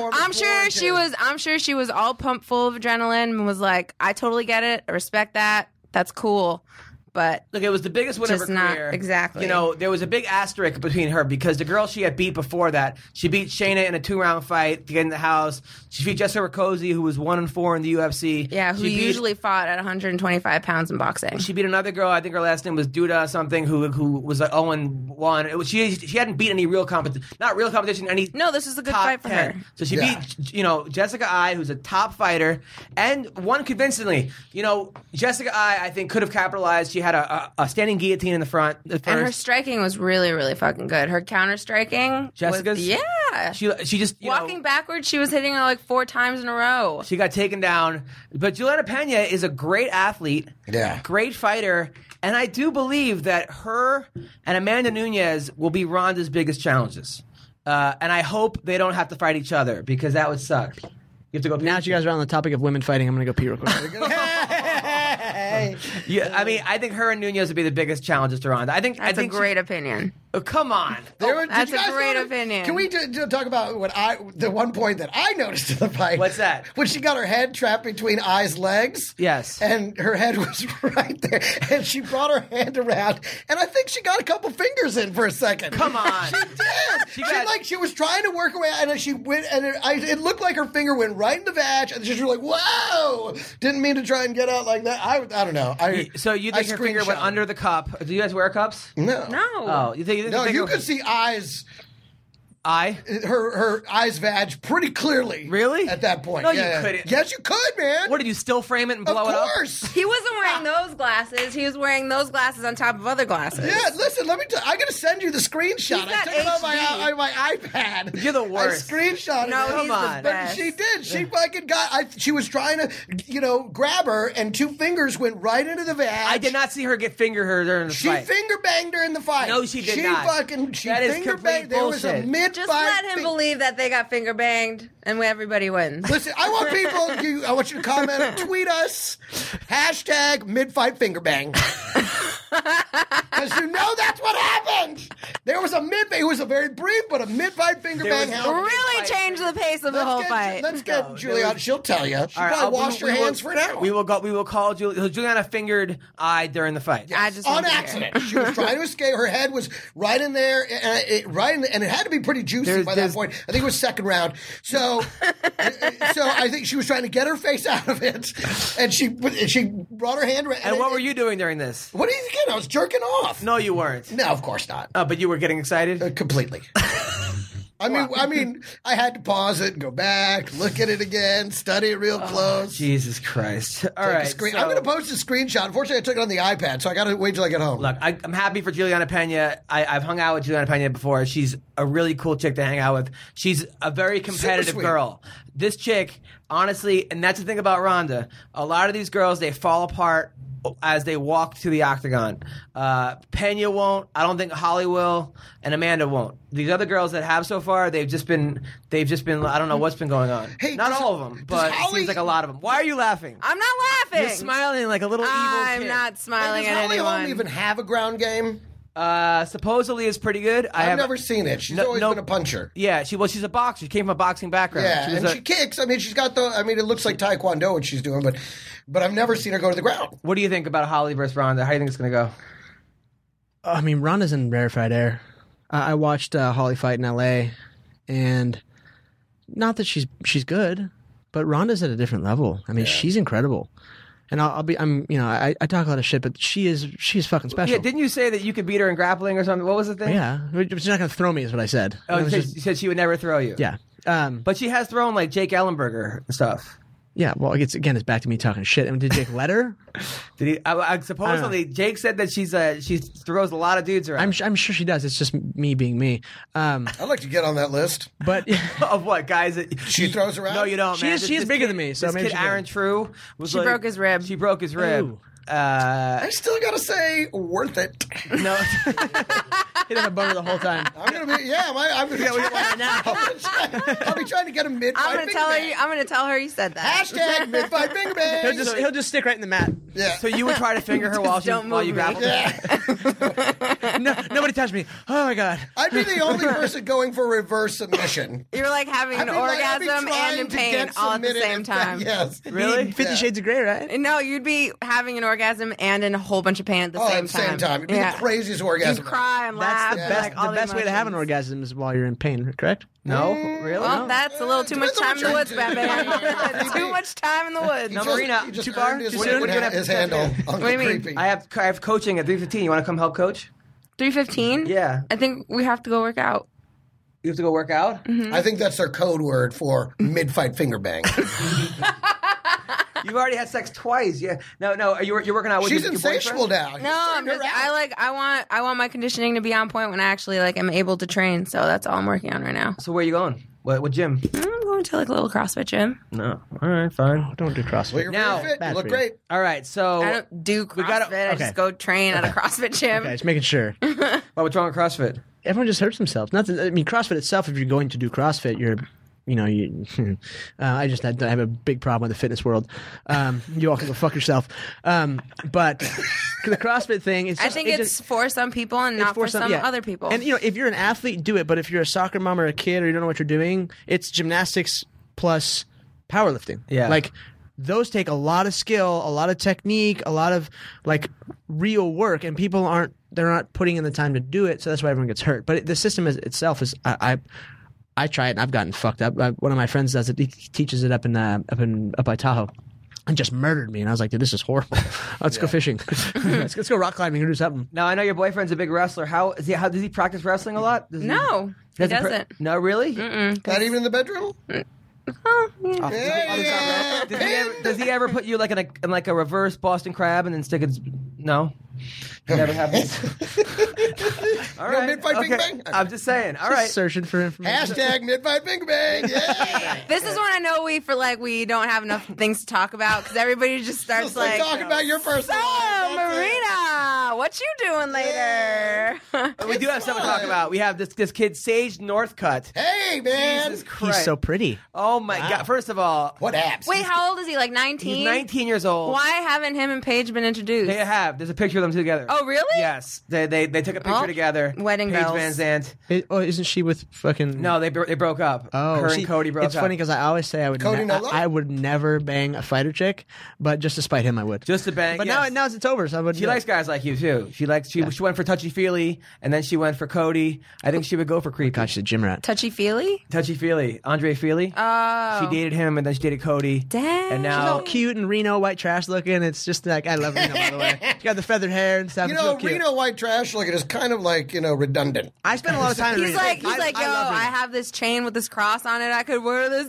was all pumped full of adrenaline and was like, I totally get it. I respect that. That's cool. But look, it was the biggest win of her career. Exactly. You know, there was a big asterisk between her because the girl she had beat before that, she beat Shayna in a 2-round fight to get in the house. She beat Jessica Rakoczy, who was 1-4 in the UFC. Yeah, who usually fought at 125 pounds in boxing. She beat another girl, I think her last name was Duda something, who was like 0-1. She hadn't beat any real competition, not real competition, any. No, this is a good fight for her. So she beat, Jessica Eye, who's a top fighter, and won convincingly. Jessica Eye, I think, could have capitalized. She had a standing guillotine in the front. And her striking was really, really fucking good. Her counter striking. Jessica's? Yeah. She just walking backwards, she was hitting her like 4 times in a row. She got taken down. But Juliana Pena is a great athlete. Yeah. Great fighter. And I do believe that her and Amanda Nunes will be Ronda's biggest challenges. And I hope they don't have to fight each other because that would suck. You have to go. Now that you guys are on the topic of women fighting, I'm going to go pee real quick. Yeah, I mean, I think her and Nunes would be the biggest challenges to Ronda. That's a great opinion. Oh, come on. That's a great opinion. Can we talk about the one point that I noticed in the fight? What's that? When she got her head trapped between Ai's legs. Yes. And her head was right there. And she brought her hand around. And I think she got a couple fingers in for a second. Come on. She did. She was trying to work her way out, and she went, and it looked like her finger went right in the vag, and she was like, whoa! Didn't mean to try and get out like that. I don't know. So you think her finger went under the cup? Do you guys wear cups? No. Oh, you think? No, you could see Ai's. Her eyes vag pretty clearly. Really? At that point. No, you couldn't. Yes, you could, man. What, did you still frame it and blow it up? Of course. He wasn't wearing those glasses. He was wearing those glasses on top of other glasses. Yeah, listen, let me tell you. I'm going to send you the screenshot. I took it on my iPad. You're the worst. I screenshot it. No, come on. But she did. She fucking she was trying to, grab her, and 2 fingers went right into the vag. I did not see her get finger her during the fight. She finger banged her in the fight. No, she did not. She that finger banged. There was a mid-fight. Just let him believe that they got finger banged and everybody wins. Listen, I want people. I want you to comment, tweet us, # mid-fight finger bang, because that's what happened. There was it was a very brief, but a mid-fight finger bang. Really changed the pace of the whole fight. Let's get Juliana. She'll tell you. She probably washed her hands for an hour. We will call Juliana fingered Ai during the fight. I just on accident. She was trying to escape. Her head was right in there, and it had to be pretty juicy by that point. I think it was second round. So I think she was trying to get her face out of it, and she brought her hand. And what were you doing during this? What are you kidding? I was jerking off. No, you weren't. No, of course not. But you were getting excited? Completely. I mean, I had to pause it and go back, look at it again, study it real close. Jesus Christ! All right, I'm going to post a screenshot. Unfortunately, I took it on the iPad, so I got to wait till I get home. Look, I'm happy for Juliana Pena. I've hung out with Juliana Pena before. She's a really cool chick to hang out with. She's a very competitive girl. This chick, honestly, and that's the thing about Ronda. A lot of these girls, they fall apart as they walk to the octagon. Pena won't. I don't think Holly will, and Amanda won't. These other girls that have so far, they've just been. I don't know what's been going on. Hey, not all of them, but it seems like a lot of them. Why are you laughing? I'm not laughing. You're smiling like a little evil kid. I'm not smiling at anyone. Does Holly Holm even have a ground game? Supposedly it's pretty good. I've never seen it. She's always been a puncher. Yeah, she's a boxer. She came from a boxing background. Yeah, she kicks. I mean, she's got it looks like Taekwondo what she's doing, but I've never seen her go to the ground. What do you think about Holly versus Ronda? How do you think it's going to go? I mean, Ronda's in rarefied air. I watched Holly fight in LA, and not that she's good, but Ronda's at a different level. I mean, she's incredible. And I talk a lot of shit, but she's fucking special. Yeah, didn't you say that you could beat her in grappling or something? What was the thing? Yeah, she's not going to throw me, is what I said. Oh, you said she would never throw you. Yeah, but she has thrown like Jake Ellenberger and stuff. Yeah, well, it's back to me talking shit. And did Jake let her? Did he? Supposedly, Jake said that she throws a lot of dudes around. I'm sure she does. It's just me being me. I'd like to get on that list. But of what guys that she throws around? No, you don't. She is bigger than me. So this maybe kid Aaron True was she broke his rib. She broke his rib. Ooh. I still gotta say, worth it. No, he didn't have a boner the whole time. I'm gonna be. Yeah, I'm gonna try now. I'll be trying to get a mid-fight. I'm gonna tell her you said that. Hashtag mid-fight finger bang. He'll just stick right in the mat. Yeah. So you would try to finger her while you grapple? Yeah. No, nobody touched me. Oh my god. I'd be the only person going for reverse submission. You're like having an orgasm and in pain all at the same time. Yes. Really? 50 Shades of Grey, right? No, you'd be having an orgasm and in a whole bunch of pain at the same time. It'd be the craziest orgasm. You'd cry and laugh. That's the best way to have an orgasm is while you're in pain, correct? No, really? Well, that's a little too much time in the woods, Batman. Too much time in the woods. No, Marina, too far? His, Too soon? his handle. What do you mean? Creepy. I have coaching at 3:15. You want to come help coach? 3:15? Yeah. I think we have to go work out. You have to go work out? Mm-hmm. I think that's their code word for mid-fight finger bang. You've already had sex twice. Yeah. No. You're working out with She's your insatiable boyfriend? now. No, I'm just, I want my conditioning to be on point when I actually am able to train. So that's all I'm working on right now. So where are you going? What gym? I'm going to a little CrossFit gym. No. All right, fine. Don't do CrossFit. Well, you're Now- very fit. Bad You look for you. great. All right, so I don't do CrossFit. gotta- I just go train at a CrossFit gym. Okay, just making sure. what's wrong with CrossFit? Everyone just hurts themselves. CrossFit itself, if you're going to do CrossFit, I have a big problem with the fitness world. You all can go fuck yourself. But the CrossFit thing, I think it's for some people and not for some other people. And if you're an athlete, do it. But if you're a soccer mom or a kid or you don't know what you're doing, it's gymnastics plus powerlifting. Yeah. Like those take a lot of skill, a lot of technique, a lot of real work, and people they're not putting in the time to do it. So that's why everyone gets hurt. But the system itself is I try it and I've gotten fucked up. One of my friends does it. He teaches it up by Tahoe, and just murdered me. And I was like, dude, this is horrible. Let's go fishing. let's go rock climbing or do something. Now I know your boyfriend's a big wrestler. How does he practice wrestling a lot? No, he doesn't. No, really? Not even in the bedroom? Oh, Yeah. Does he ever put you in a reverse Boston Crab and then stick it? No, never happens. All right, mid-fight finger bang? I'm just saying. All right, Searching for information. Hashtag mid-fight finger bang. Yeah. This is when I know we don't have enough things to talk about because everybody just starts talk about your personal life. Marina, what you doing later? we do have something to talk about. We have this kid Sage Northcutt. Hey, man. Jesus Christ. He's so pretty. Oh my God! First of all, What apps? Wait, how old is he? 19? he's 19 years old. Why haven't him and Paige been introduced? They have. There's a picture of them together. Oh, really? Yes. They took a picture together. Wedding Paige bells. Van Zandt. Isn't she with fucking? No, they broke up. Oh, her and Cody broke up. It's funny because I always say I would. Cody Nolo? I would never bang a fighter chick, but just to spite him, I would. Just to bang. But yes. now it's over, so I would. She likes guys like you too. She went for Touchy Feely, and then she went for Cody. I think she would go for Creepy. God, she's a gym rat. Touchy feely? Touchy Feely, Andre Feely. Oh. She dated him, and then she dated Cody. Dang. And She's now all cute and Reno white trash looking. It's just I love Reno, by the way. She got the feathered hair and stuff. It's real cute. Reno white trash looking is kind of redundant. I spent a lot of time. He's in like, Reno. yo, love Reno. I have this chain with this cross on it. I could wear this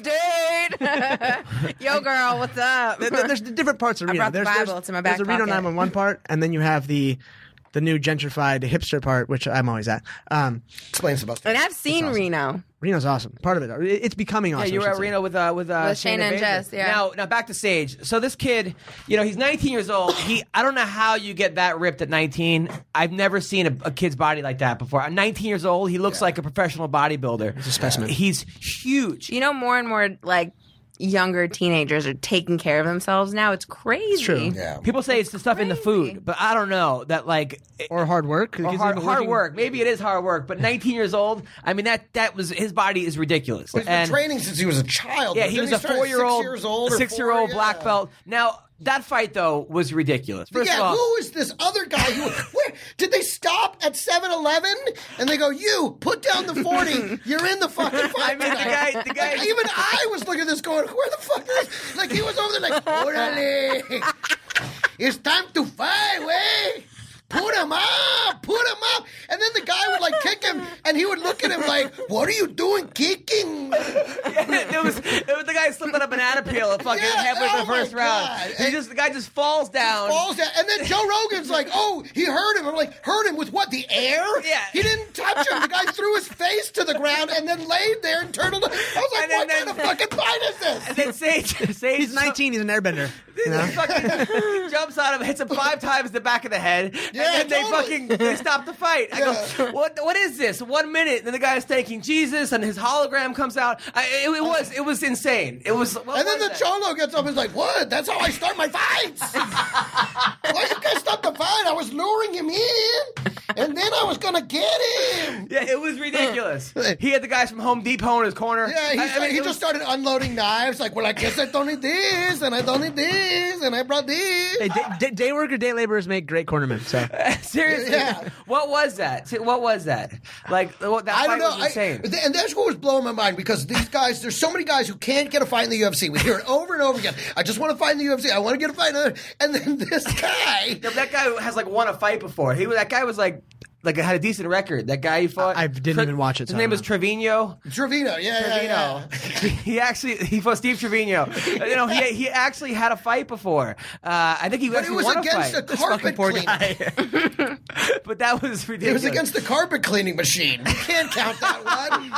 date. Yo, girl, what's up? There's different parts of Reno. brought the Bible. It's in my back There's a Reno pocket. 911 part, and then you have the new gentrified hipster part, which I'm always at. Explain some about And I've seen Reno. Reno's awesome. Part of it. It's becoming awesome. yeah, you were I at should say. Reno with Shayna and Jess, yeah. Now back to Sage. So this kid, he's 19 years old. I don't know how you get that ripped at 19. I've never seen a kid's body like that before. At 19 years old, he looks like a professional bodybuilder. He's a specimen. He's huge. More and more younger teenagers are taking care of themselves now. It's crazy. It's true. Yeah. People say it's the stuff in the food, but I don't know that Or hard work. or hard work. Maybe it is hard work, but 19 years old. I mean that was his body is ridiculous. He's been training since he was a child. Yeah, he was a 4-year-old, 6-year-old black belt. Now that fight though was ridiculous. First of all, who is this other guy? Where did they stop at 7-Eleven and they go, "You put down the 40. You're in the fucking fight." I mean, the guy. Even I was looking at this going, "Where the fuck is?" He was over there "Orale, it's time to fight, way." Put him up, And then the guy would like kick him, and he would look at him like, "What are you doing, kicking?" It was the guy slipped on a banana peel fucking halfway through the first round. The guy just falls down. And then Joe Rogan's like, "Oh, he hurt him." I'm like, "Hurt him with what? The air?" Yeah. He didn't touch him. The guy threw his face to the ground and then laid there and turned. I was like, "What kind of fucking fight is this?" And then Sage He's 19. He's an airbender. He fucking jumps on him, hits him 5 times in the back of the head, Yeah, and then they stop the fight. I go, what is this? 1 minute, and then the guy's taking Jesus, and his hologram comes out. It was insane. It was. And then the Cholo gets up and is like, "What? That's how I start my fights. Why you guys stop the fight? I was luring him in, and then I was gonna get him." Yeah, it was ridiculous. He had the guys from Home Depot in his corner. Yeah, he just started unloading knives. Like, well, I guess I don't need this, and I don't need this, and I brought this. Hey, day worker, day laborers make great cornermen. So seriously, what was that? What was that? Like that I don't fight know. was insane. And that's what was blowing my mind because these guys, there's so many guys who can't get a fight in the UFC. We hear it over and over again. I just want to fight in the UFC. I want to get a fight. And then this guy. No, that guy has like won a fight before. That guy was like had a decent record. That guy he fought. I didn't even watch it. His name was Trevino. Yeah. He fought Steve Trevino. He actually had a fight before. I think he But it was won against a a carpet cleaning. But that was ridiculous. It was against the carpet cleaning machine. You can't count that one.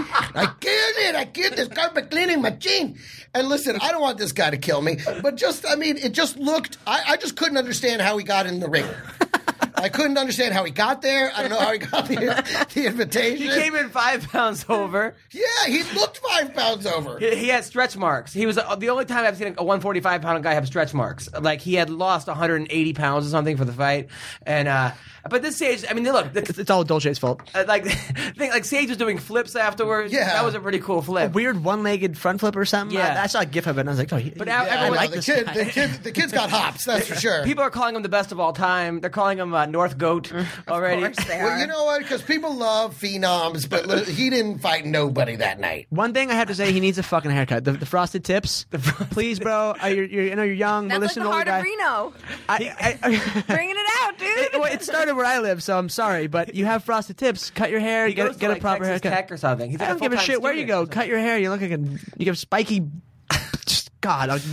I killed this carpet cleaning machine. And listen, I don't want this guy to kill me, but it just looked. I just couldn't understand how he got in the ring. I couldn't understand how he got there. I don't know how he got the invitation. He came in 5 pounds over. Yeah, he looked 5 pounds over. He had stretch marks. He was the only time I've seen a 145-pound guy have stretch marks. Like he had lost 180 pounds or something for the fight. And but this Sage, I mean, look, it's all Dolce's fault. Like Sage was doing flips afterwards. Yeah, that was a pretty cool flip. A weird one-legged front flip or something. Yeah, I saw a gif of it and I was like, I like this guy. The kid's got hops, that's for sure. People are calling him the best of all time. They're calling him North Goat already. Of course they are. Well, you know what? Because people love phenoms, but he didn't fight nobody that night. One thing I have to say, he needs a fucking haircut. The frosted tips, please, bro. You're young. That's listen like the to heart of Reno. Bringing it out, dude. It started where I live, so I'm sorry, but you have frosted tips. Cut your hair. You get a proper Texas haircut. Tech or something. He's I don't give a shit where you go. Cut your hair. You look like you have spiky. God, I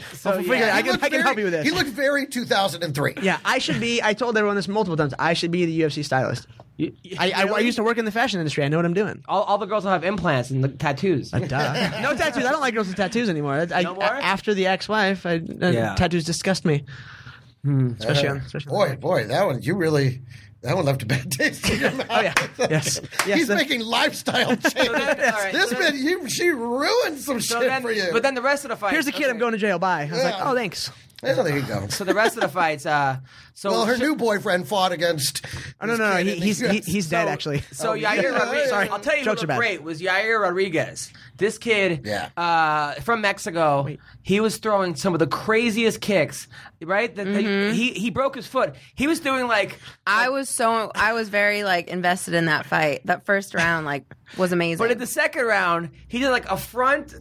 can help you with this. He looked very 2003. Yeah, I should be. I told everyone this multiple times. I should be the UFC stylist. I used to work in the fashion industry. I know what I'm doing. All the girls will have implants and tattoos. Duh. No tattoos. I don't like girls with tattoos anymore. No more? After the ex-wife, tattoos disgust me. Especially boy, that one that one left a bad taste in your mouth. Oh yeah, yes. He's making lifestyle changes. She ruined some shit for you. But then the rest of the fight. Here's a kid I'm going to jail. Bye. I was like, oh, thanks. Yeah, there you go. So the rest of the fights. Her new boyfriend fought against. Oh no, he's dead actually. So Yair Rodriguez. Sorry. I'll tell you who looked great was Yair Rodriguez. This kid, from Mexico, he was throwing some of the craziest kicks. Right? He broke his foot. He was doing I was very invested in that fight. That first round was amazing. But in the second round, he did a front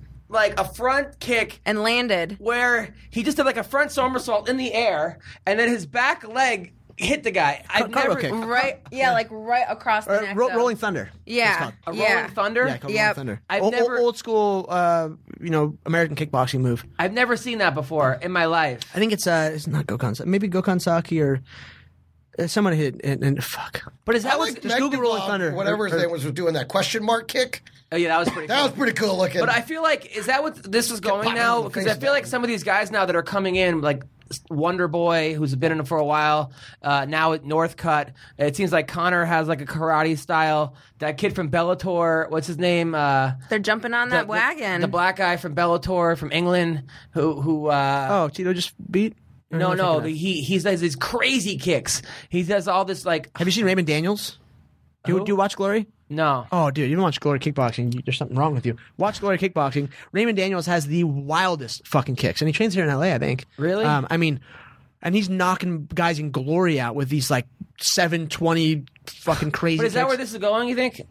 kick and landed where he just did a front somersault in the air, and then his back leg hit the guy. Kick. Right across the neck. Rolling Thunder. Yeah, Rolling Thunder. Yeah, Rolling Thunder. I've never old school, American kickboxing move. I've never seen that before in my life. I think it's not Gokhan, maybe Gokhan Saki or. Someone hit and fuck. But is that just Google Rolling Thunder? Whatever his name was doing that question mark kick. Oh yeah, that was pretty. That was pretty cool looking. But I feel like is that what this is going now? Because I feel like some of these guys now that are coming in Wonder Boy, who's been in it for a while, now at Northcutt. It seems like Connor has a karate style. That kid from Bellator, what's his name? They're jumping on that wagon. The black guy from Bellator from England, who Tito just beat. No. He does these crazy kicks. He does all this Have you seen Raymond Daniels? Do you watch Glory? No. Oh, dude, you don't watch Glory Kickboxing. There's something wrong with you. Watch Glory Kickboxing. Raymond Daniels has the wildest fucking kicks, and he trains here in LA, I think. Really? And he's knocking guys in Glory out with these 720 fucking crazy. But is that kicks. where this is going? You think?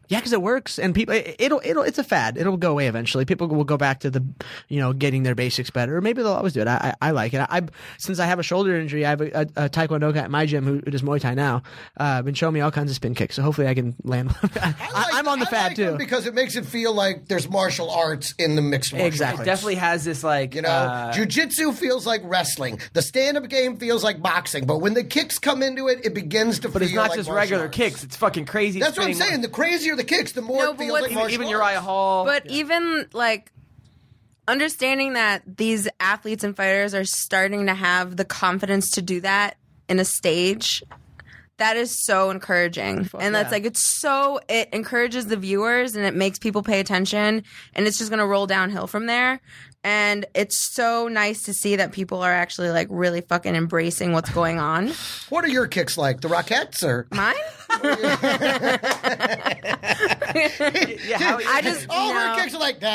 Yeah, because it works, and people, it's a fad. It'll go away eventually. People will go back to the, getting their basics better. Or maybe they'll always do it. I like it. Since I have a shoulder injury, I have a Taekwondo guy at my gym who does Muay Thai now. Been showing me all kinds of spin kicks, so hopefully I can land. I'm on the fad too because it makes it feel like there's martial arts in the mixed martial exactly. arts. It definitely has this jiu-jitsu feels like wrestling. The stand-up game feels like boxing, but when the kicks come into it, it begins to. But it's not just regular kicks; it's fucking crazy. That's what I'm saying. The crazier the kicks, the more it feels like martial arts. Even Uriah Hall. But even like understanding that these athletes and fighters are starting to have the confidence to do that in a stage, that is so encouraging. And that's it encourages the viewers and it makes people pay attention, and it's just going to roll downhill from there. And it's so nice to see that people are actually like really fucking embracing what's going on. What are your kicks like? The Rockettes or mine? I just all her kicks are like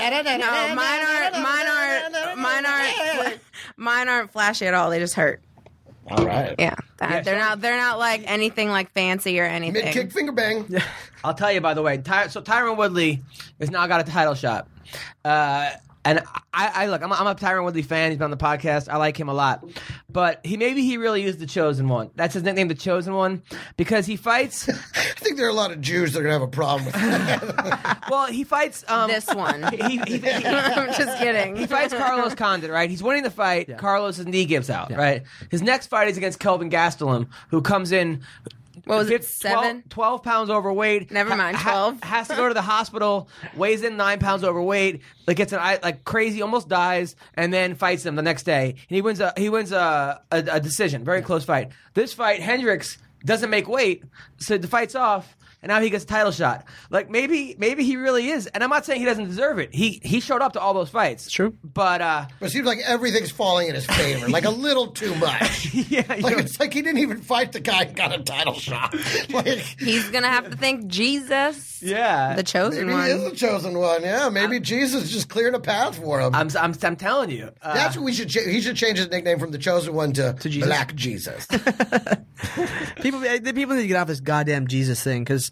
mine aren't flashy at all. They just hurt. All right. Yeah, they're not like anything like fancy or anything. Mid kick finger bang. I'll tell you, by the way. So Tyron Woodley has now got a title shot. And I look, I'm a Tyron Woodley fan. He's been on the podcast. I like him a lot. But maybe he really is the Chosen One. That's his nickname, the Chosen One, because he fights. I think there are a lot of Jews that are going to have a problem with that. Well, he fights. This one. I'm just kidding. He fights Carlos Condit, right? He's winning the fight. Yeah. Carlos' knee gives out, right? His next fight is against Kelvin Gastelum, who comes in. What was it, 7? 12 pounds overweight. Never mind, 12. Has to go to the hospital, weighs in 9 pounds overweight, gets crazy, almost dies, and then fights him the next day. And he wins a decision, very close fight. This fight, Hendricks doesn't make weight, so the fight's off. And now he gets a title shot. Maybe he really is. And I'm not saying he doesn't deserve it. He showed up to all those fights. It's true. But it seems like everything's falling in his favor. Like a little too much. It's like he didn't even fight the guy who got a title shot. He's gonna have to thank Jesus. Yeah. The chosen one. Maybe he is the chosen one, yeah. Maybe Jesus just cleared a path for him. I'm telling you. That's what we should he should change his nickname from the chosen one to Jesus? Black Jesus. People need to get off this goddamn Jesus thing, because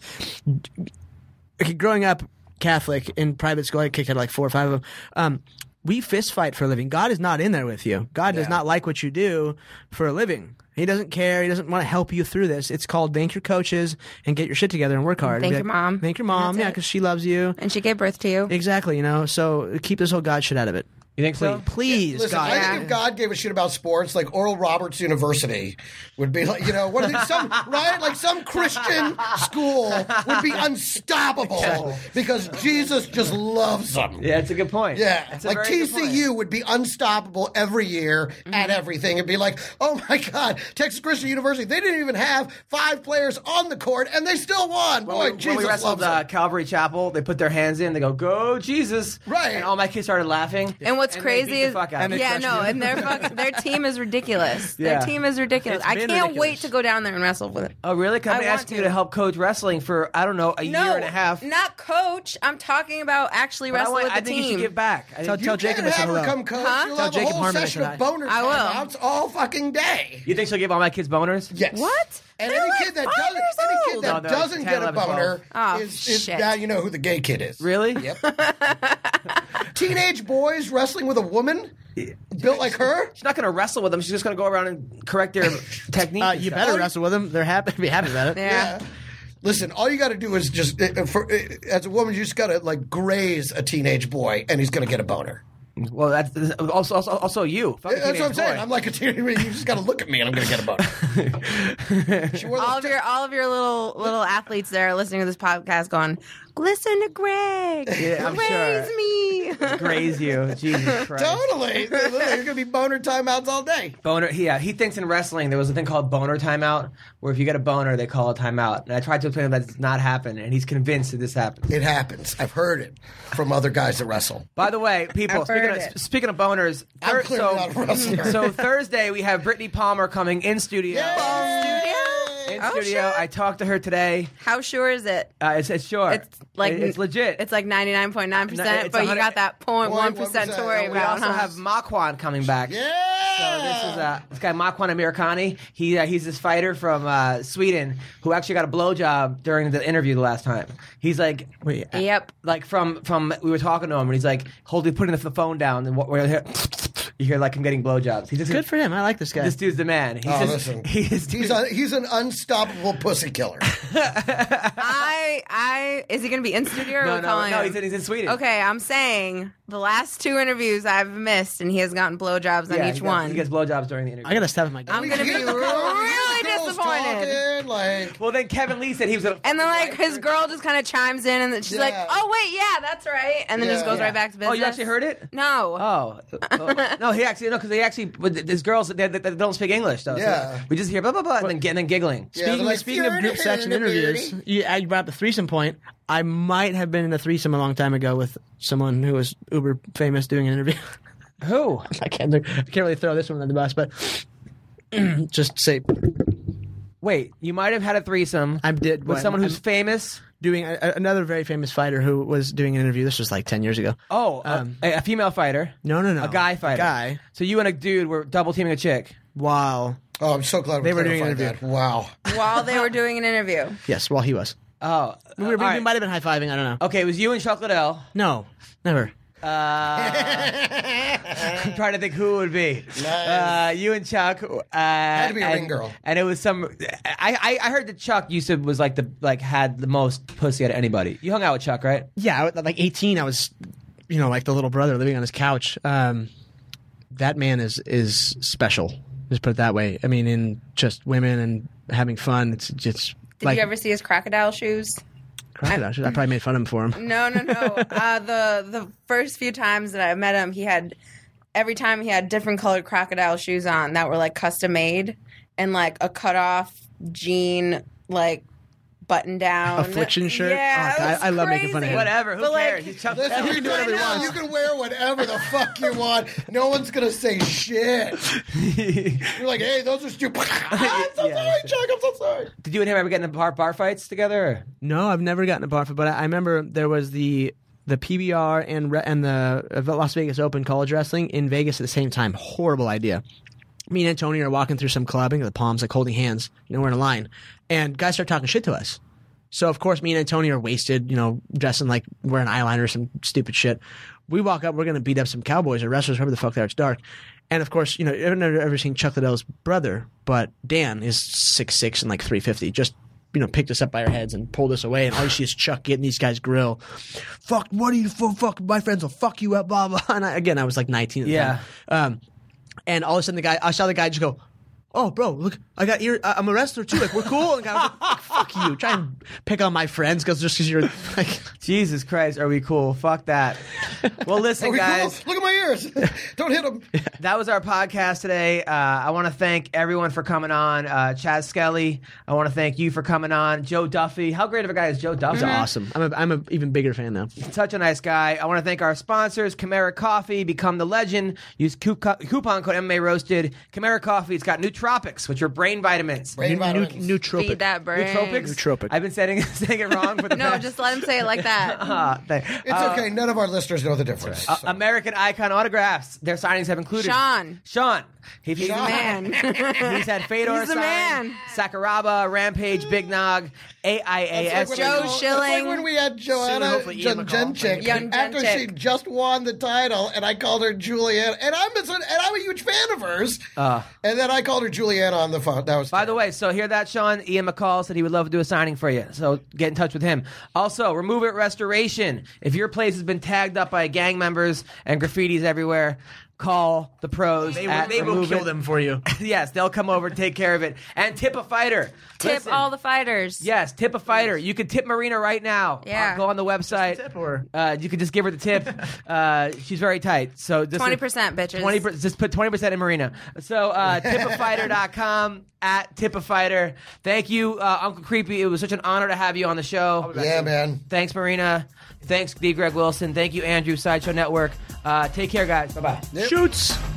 growing up Catholic in private school, I kicked out like 4 or 5 of them. We fist fight for a living. God is not in there with you. God does not like what you do for a living. He doesn't care. He doesn't want to help you through this. It's called thank your coaches and get your shit together and work hard. Thank your mom. Thank your mom, because she loves you. And she gave birth to you. Exactly, So keep this whole God shit out of it. You think so? Please, listen, God. I think if God gave a shit about sports, like Oral Roberts University would be like, what are these, some Christian school would be unstoppable because Jesus just loves them. Yeah, it's a good point. Yeah, like TCU would be unstoppable every year at everything. It'd be like, oh my God, Texas Christian University, they didn't even have 5 players on the court and they still won. When we wrestled Calvary Chapel, they put their hands in, they go Jesus. Right. And all my kids started laughing. And what's crazy is, and their team is ridiculous. Yeah. Their team is ridiculous. I can't wait to go down there and wrestle with it. Oh, really? Can I ask you to help coach wrestling for, I don't know, a year and a half? Not coach. I'm talking about actually wrestling with the team. I think you should give back. Tell Jacob to have her come coach. You'll have a whole session of boner timeouts all fucking day. You think she'll give all my kids boners? Yes. What? And any kid that doesn't get a boner is now you know who the gay kid is. Really? Yep. Teenage boys wrestling with a woman built like her. She's not going to wrestle with them. She's just going to go around and correct their technique. You better wrestle with them. They're be happy about it. Yeah. Listen, all you got to do is just, as a woman, you just got to graze a teenage boy, and he's going to get a boner. Well, that's also you. That's what I'm saying. I'm like a teenager. You just got to look at me, and I'm going to get a boner. all of your little athletes there listening to this podcast going, listen to Greg. Yeah, I'm Graze sure. me. Graze you. Jesus Christ. Totally. There's going to be boner timeouts all day. Boner. Yeah, he thinks in wrestling there was a thing called boner timeout, where if you get a boner, they call a timeout. And I tried to explain him that does not happen, and he's convinced that this happens. It happens. I've heard it from other guys that wrestle. By the way, people, speaking of boners, I'm clearly not a wrestler. So Thursday we have Brittany Palmer coming in studio. In studio. Sure. I talked to her today. How sure is it? It's sure. It's legit. It's like 99.9%, but you got that 0.1% to worry We about. also have Makwan coming back. Yeah. So this is this guy Makwan Amirkhani. He's this fighter from Sweden who actually got a blowjob during the interview the last time. He's like, yep, like from we were talking to him and he's like putting the phone down and you hear like him getting blowjobs. He's just good for him. I like this guy. This dude's the man. Listen, he's an unstoppable pussy killer. Is he going to be in studio? Or no. He's in Sweden. Okay, I'm saying the last 2 interviews I've missed, and he has gotten blowjobs on each one. He gets blowjobs during the interview. I got to step in my game. I'm going to be really disappointed. Well, then Kevin Lee said he was going to. And then like his girl just kind of chimes in, and she's like, "Oh wait, yeah, that's right," and then just goes right back to business. Oh, you actually heard it? No. Oh, no. Because they actually his girls they don't speak English though. Yeah. So we just hear blah blah blah and then giggling. Speaking of group sex and interviews, you brought up the threesome point. I might have been in a threesome a long time ago with someone who was uber famous doing an interview. Who? I can't really throw this one on the bus, but just say. Wait, you might have had a threesome. I did with someone who's famous. Doing another very famous fighter who was doing an interview. This was like 10 years ago. Oh, a female fighter. No. A guy fighter. A guy. So you and a dude were double teaming a chick. Wow. Oh, I'm so glad they were doing an interview. That. Wow. While they were doing an interview. Yes, while he was. Oh. We might have been high-fiving. I don't know. Okay, it was you and Chocolate L. No, never. I'm trying to think who it would be. Nice. You and Chuck. Had to be a ring girl. And it was some. I heard that Chuck was had the most pussy out of anybody. You hung out with Chuck, right? Yeah, like 18. I was, like the little brother living on his couch. That man is special. Just put it that way. I mean, in just women and having fun. It's just. Did you ever see his crocodile shoes? Crocodile shoes? I probably made fun of him for him. No. The first few times that I met him, every time he had different colored crocodile shoes on that were like custom made and like a cutoff jean like button down affliction shirt. Yeah, I love making fun of him. Whatever, who cares? Listen, you can do whatever you want. You can wear whatever the fuck you want. No one's gonna say shit. You're like, hey, those are stupid. I'm so sorry, Chuck. I'm so sorry. Did you and him ever get in bar fights together? Or? No, I've never gotten a bar fight, but I remember there was the PBR and the Las Vegas Open college wrestling in Vegas at the same time. Horrible idea. Me and Antonio are walking through some clubbing, the palms like holding hands. We're in a line, and guys start talking shit to us. So of course, me and Antonio are wasted, dressing like wearing eyeliner or some stupid shit. We walk up, we're gonna beat up some cowboys or wrestlers, whoever the fuck they are. It's dark, and of course, I've never ever seen Chuck Liddell's brother, but Dan is 6'6" and like 350. Just picked us up by our heads and pulled us away, and all you see is Chuck getting these guys' grill. Fuck, what are you for? Fuck, my friends will fuck you up, blah blah. And I was like 19 at the time. And all of a sudden, I saw the guy just go, "Oh, bro, look, I'm a wrestler too. Like, we're cool." And the guy was like, "Fuck you!" Try and pick on my friends because you're like, Jesus Christ, are we cool? Fuck that. Well, listen, guys. Cool? Look at my ears. Don't hit them. That was our podcast today. I want to thank everyone for coming on. Chaz Skelly, I want to thank you for coming on. Joe Duffy. How great of a guy is Joe Duffy? He's awesome. I'm an even bigger fan now. Such a nice guy. I want to thank our sponsors, Chimera Coffee. Become the legend. Use coupon code MMA Roasted. Chimera Coffee. It's got nootropics, which are brain vitamins. Nootropic. Feed that brain. Nootropic. I've been saying it wrong for the No, just let him say it like that. It's okay. None of our listeners know the difference. So. American Icon autographs. Their signings have included Sean. He's the man. He's had Fedor He's the sign, man. Sakuraba, Rampage, Big Nog, AIAS. Like Joe Schilling. It's like when we had Joanna Jędrzejczyk after she just won the title, and I called her Juliana, and I'm a huge fan of hers. And then I called her Juliana on the phone. That was. By the way, so hear that, Sean? Ian McCall said he would love to do a signing for you. So get in touch with him. Also, Remove It Restoration. If your place has been tagged up by gang members and graffitis everywhere, call the pros. They will kill them for you. Yes, they'll come over, take care of it. And tip a fighter. Tip all the fighters. Yes, tip a fighter. You could tip Marina right now. Yeah. Go on the website. Tip or you could just give her the tip. She's very tight. So 20%, bitches. 20%. Just put 20% in Marina. So tipafighter.com @tipafighter. Thank you, Uncle Creepy. It was such an honor to have you on the show. Yeah, man. Thanks, Marina. Thanks, D. Greg Wilson. Thank you, Andrew, Sideshow Network. Take care, guys. Bye-bye. Yep. Shoots.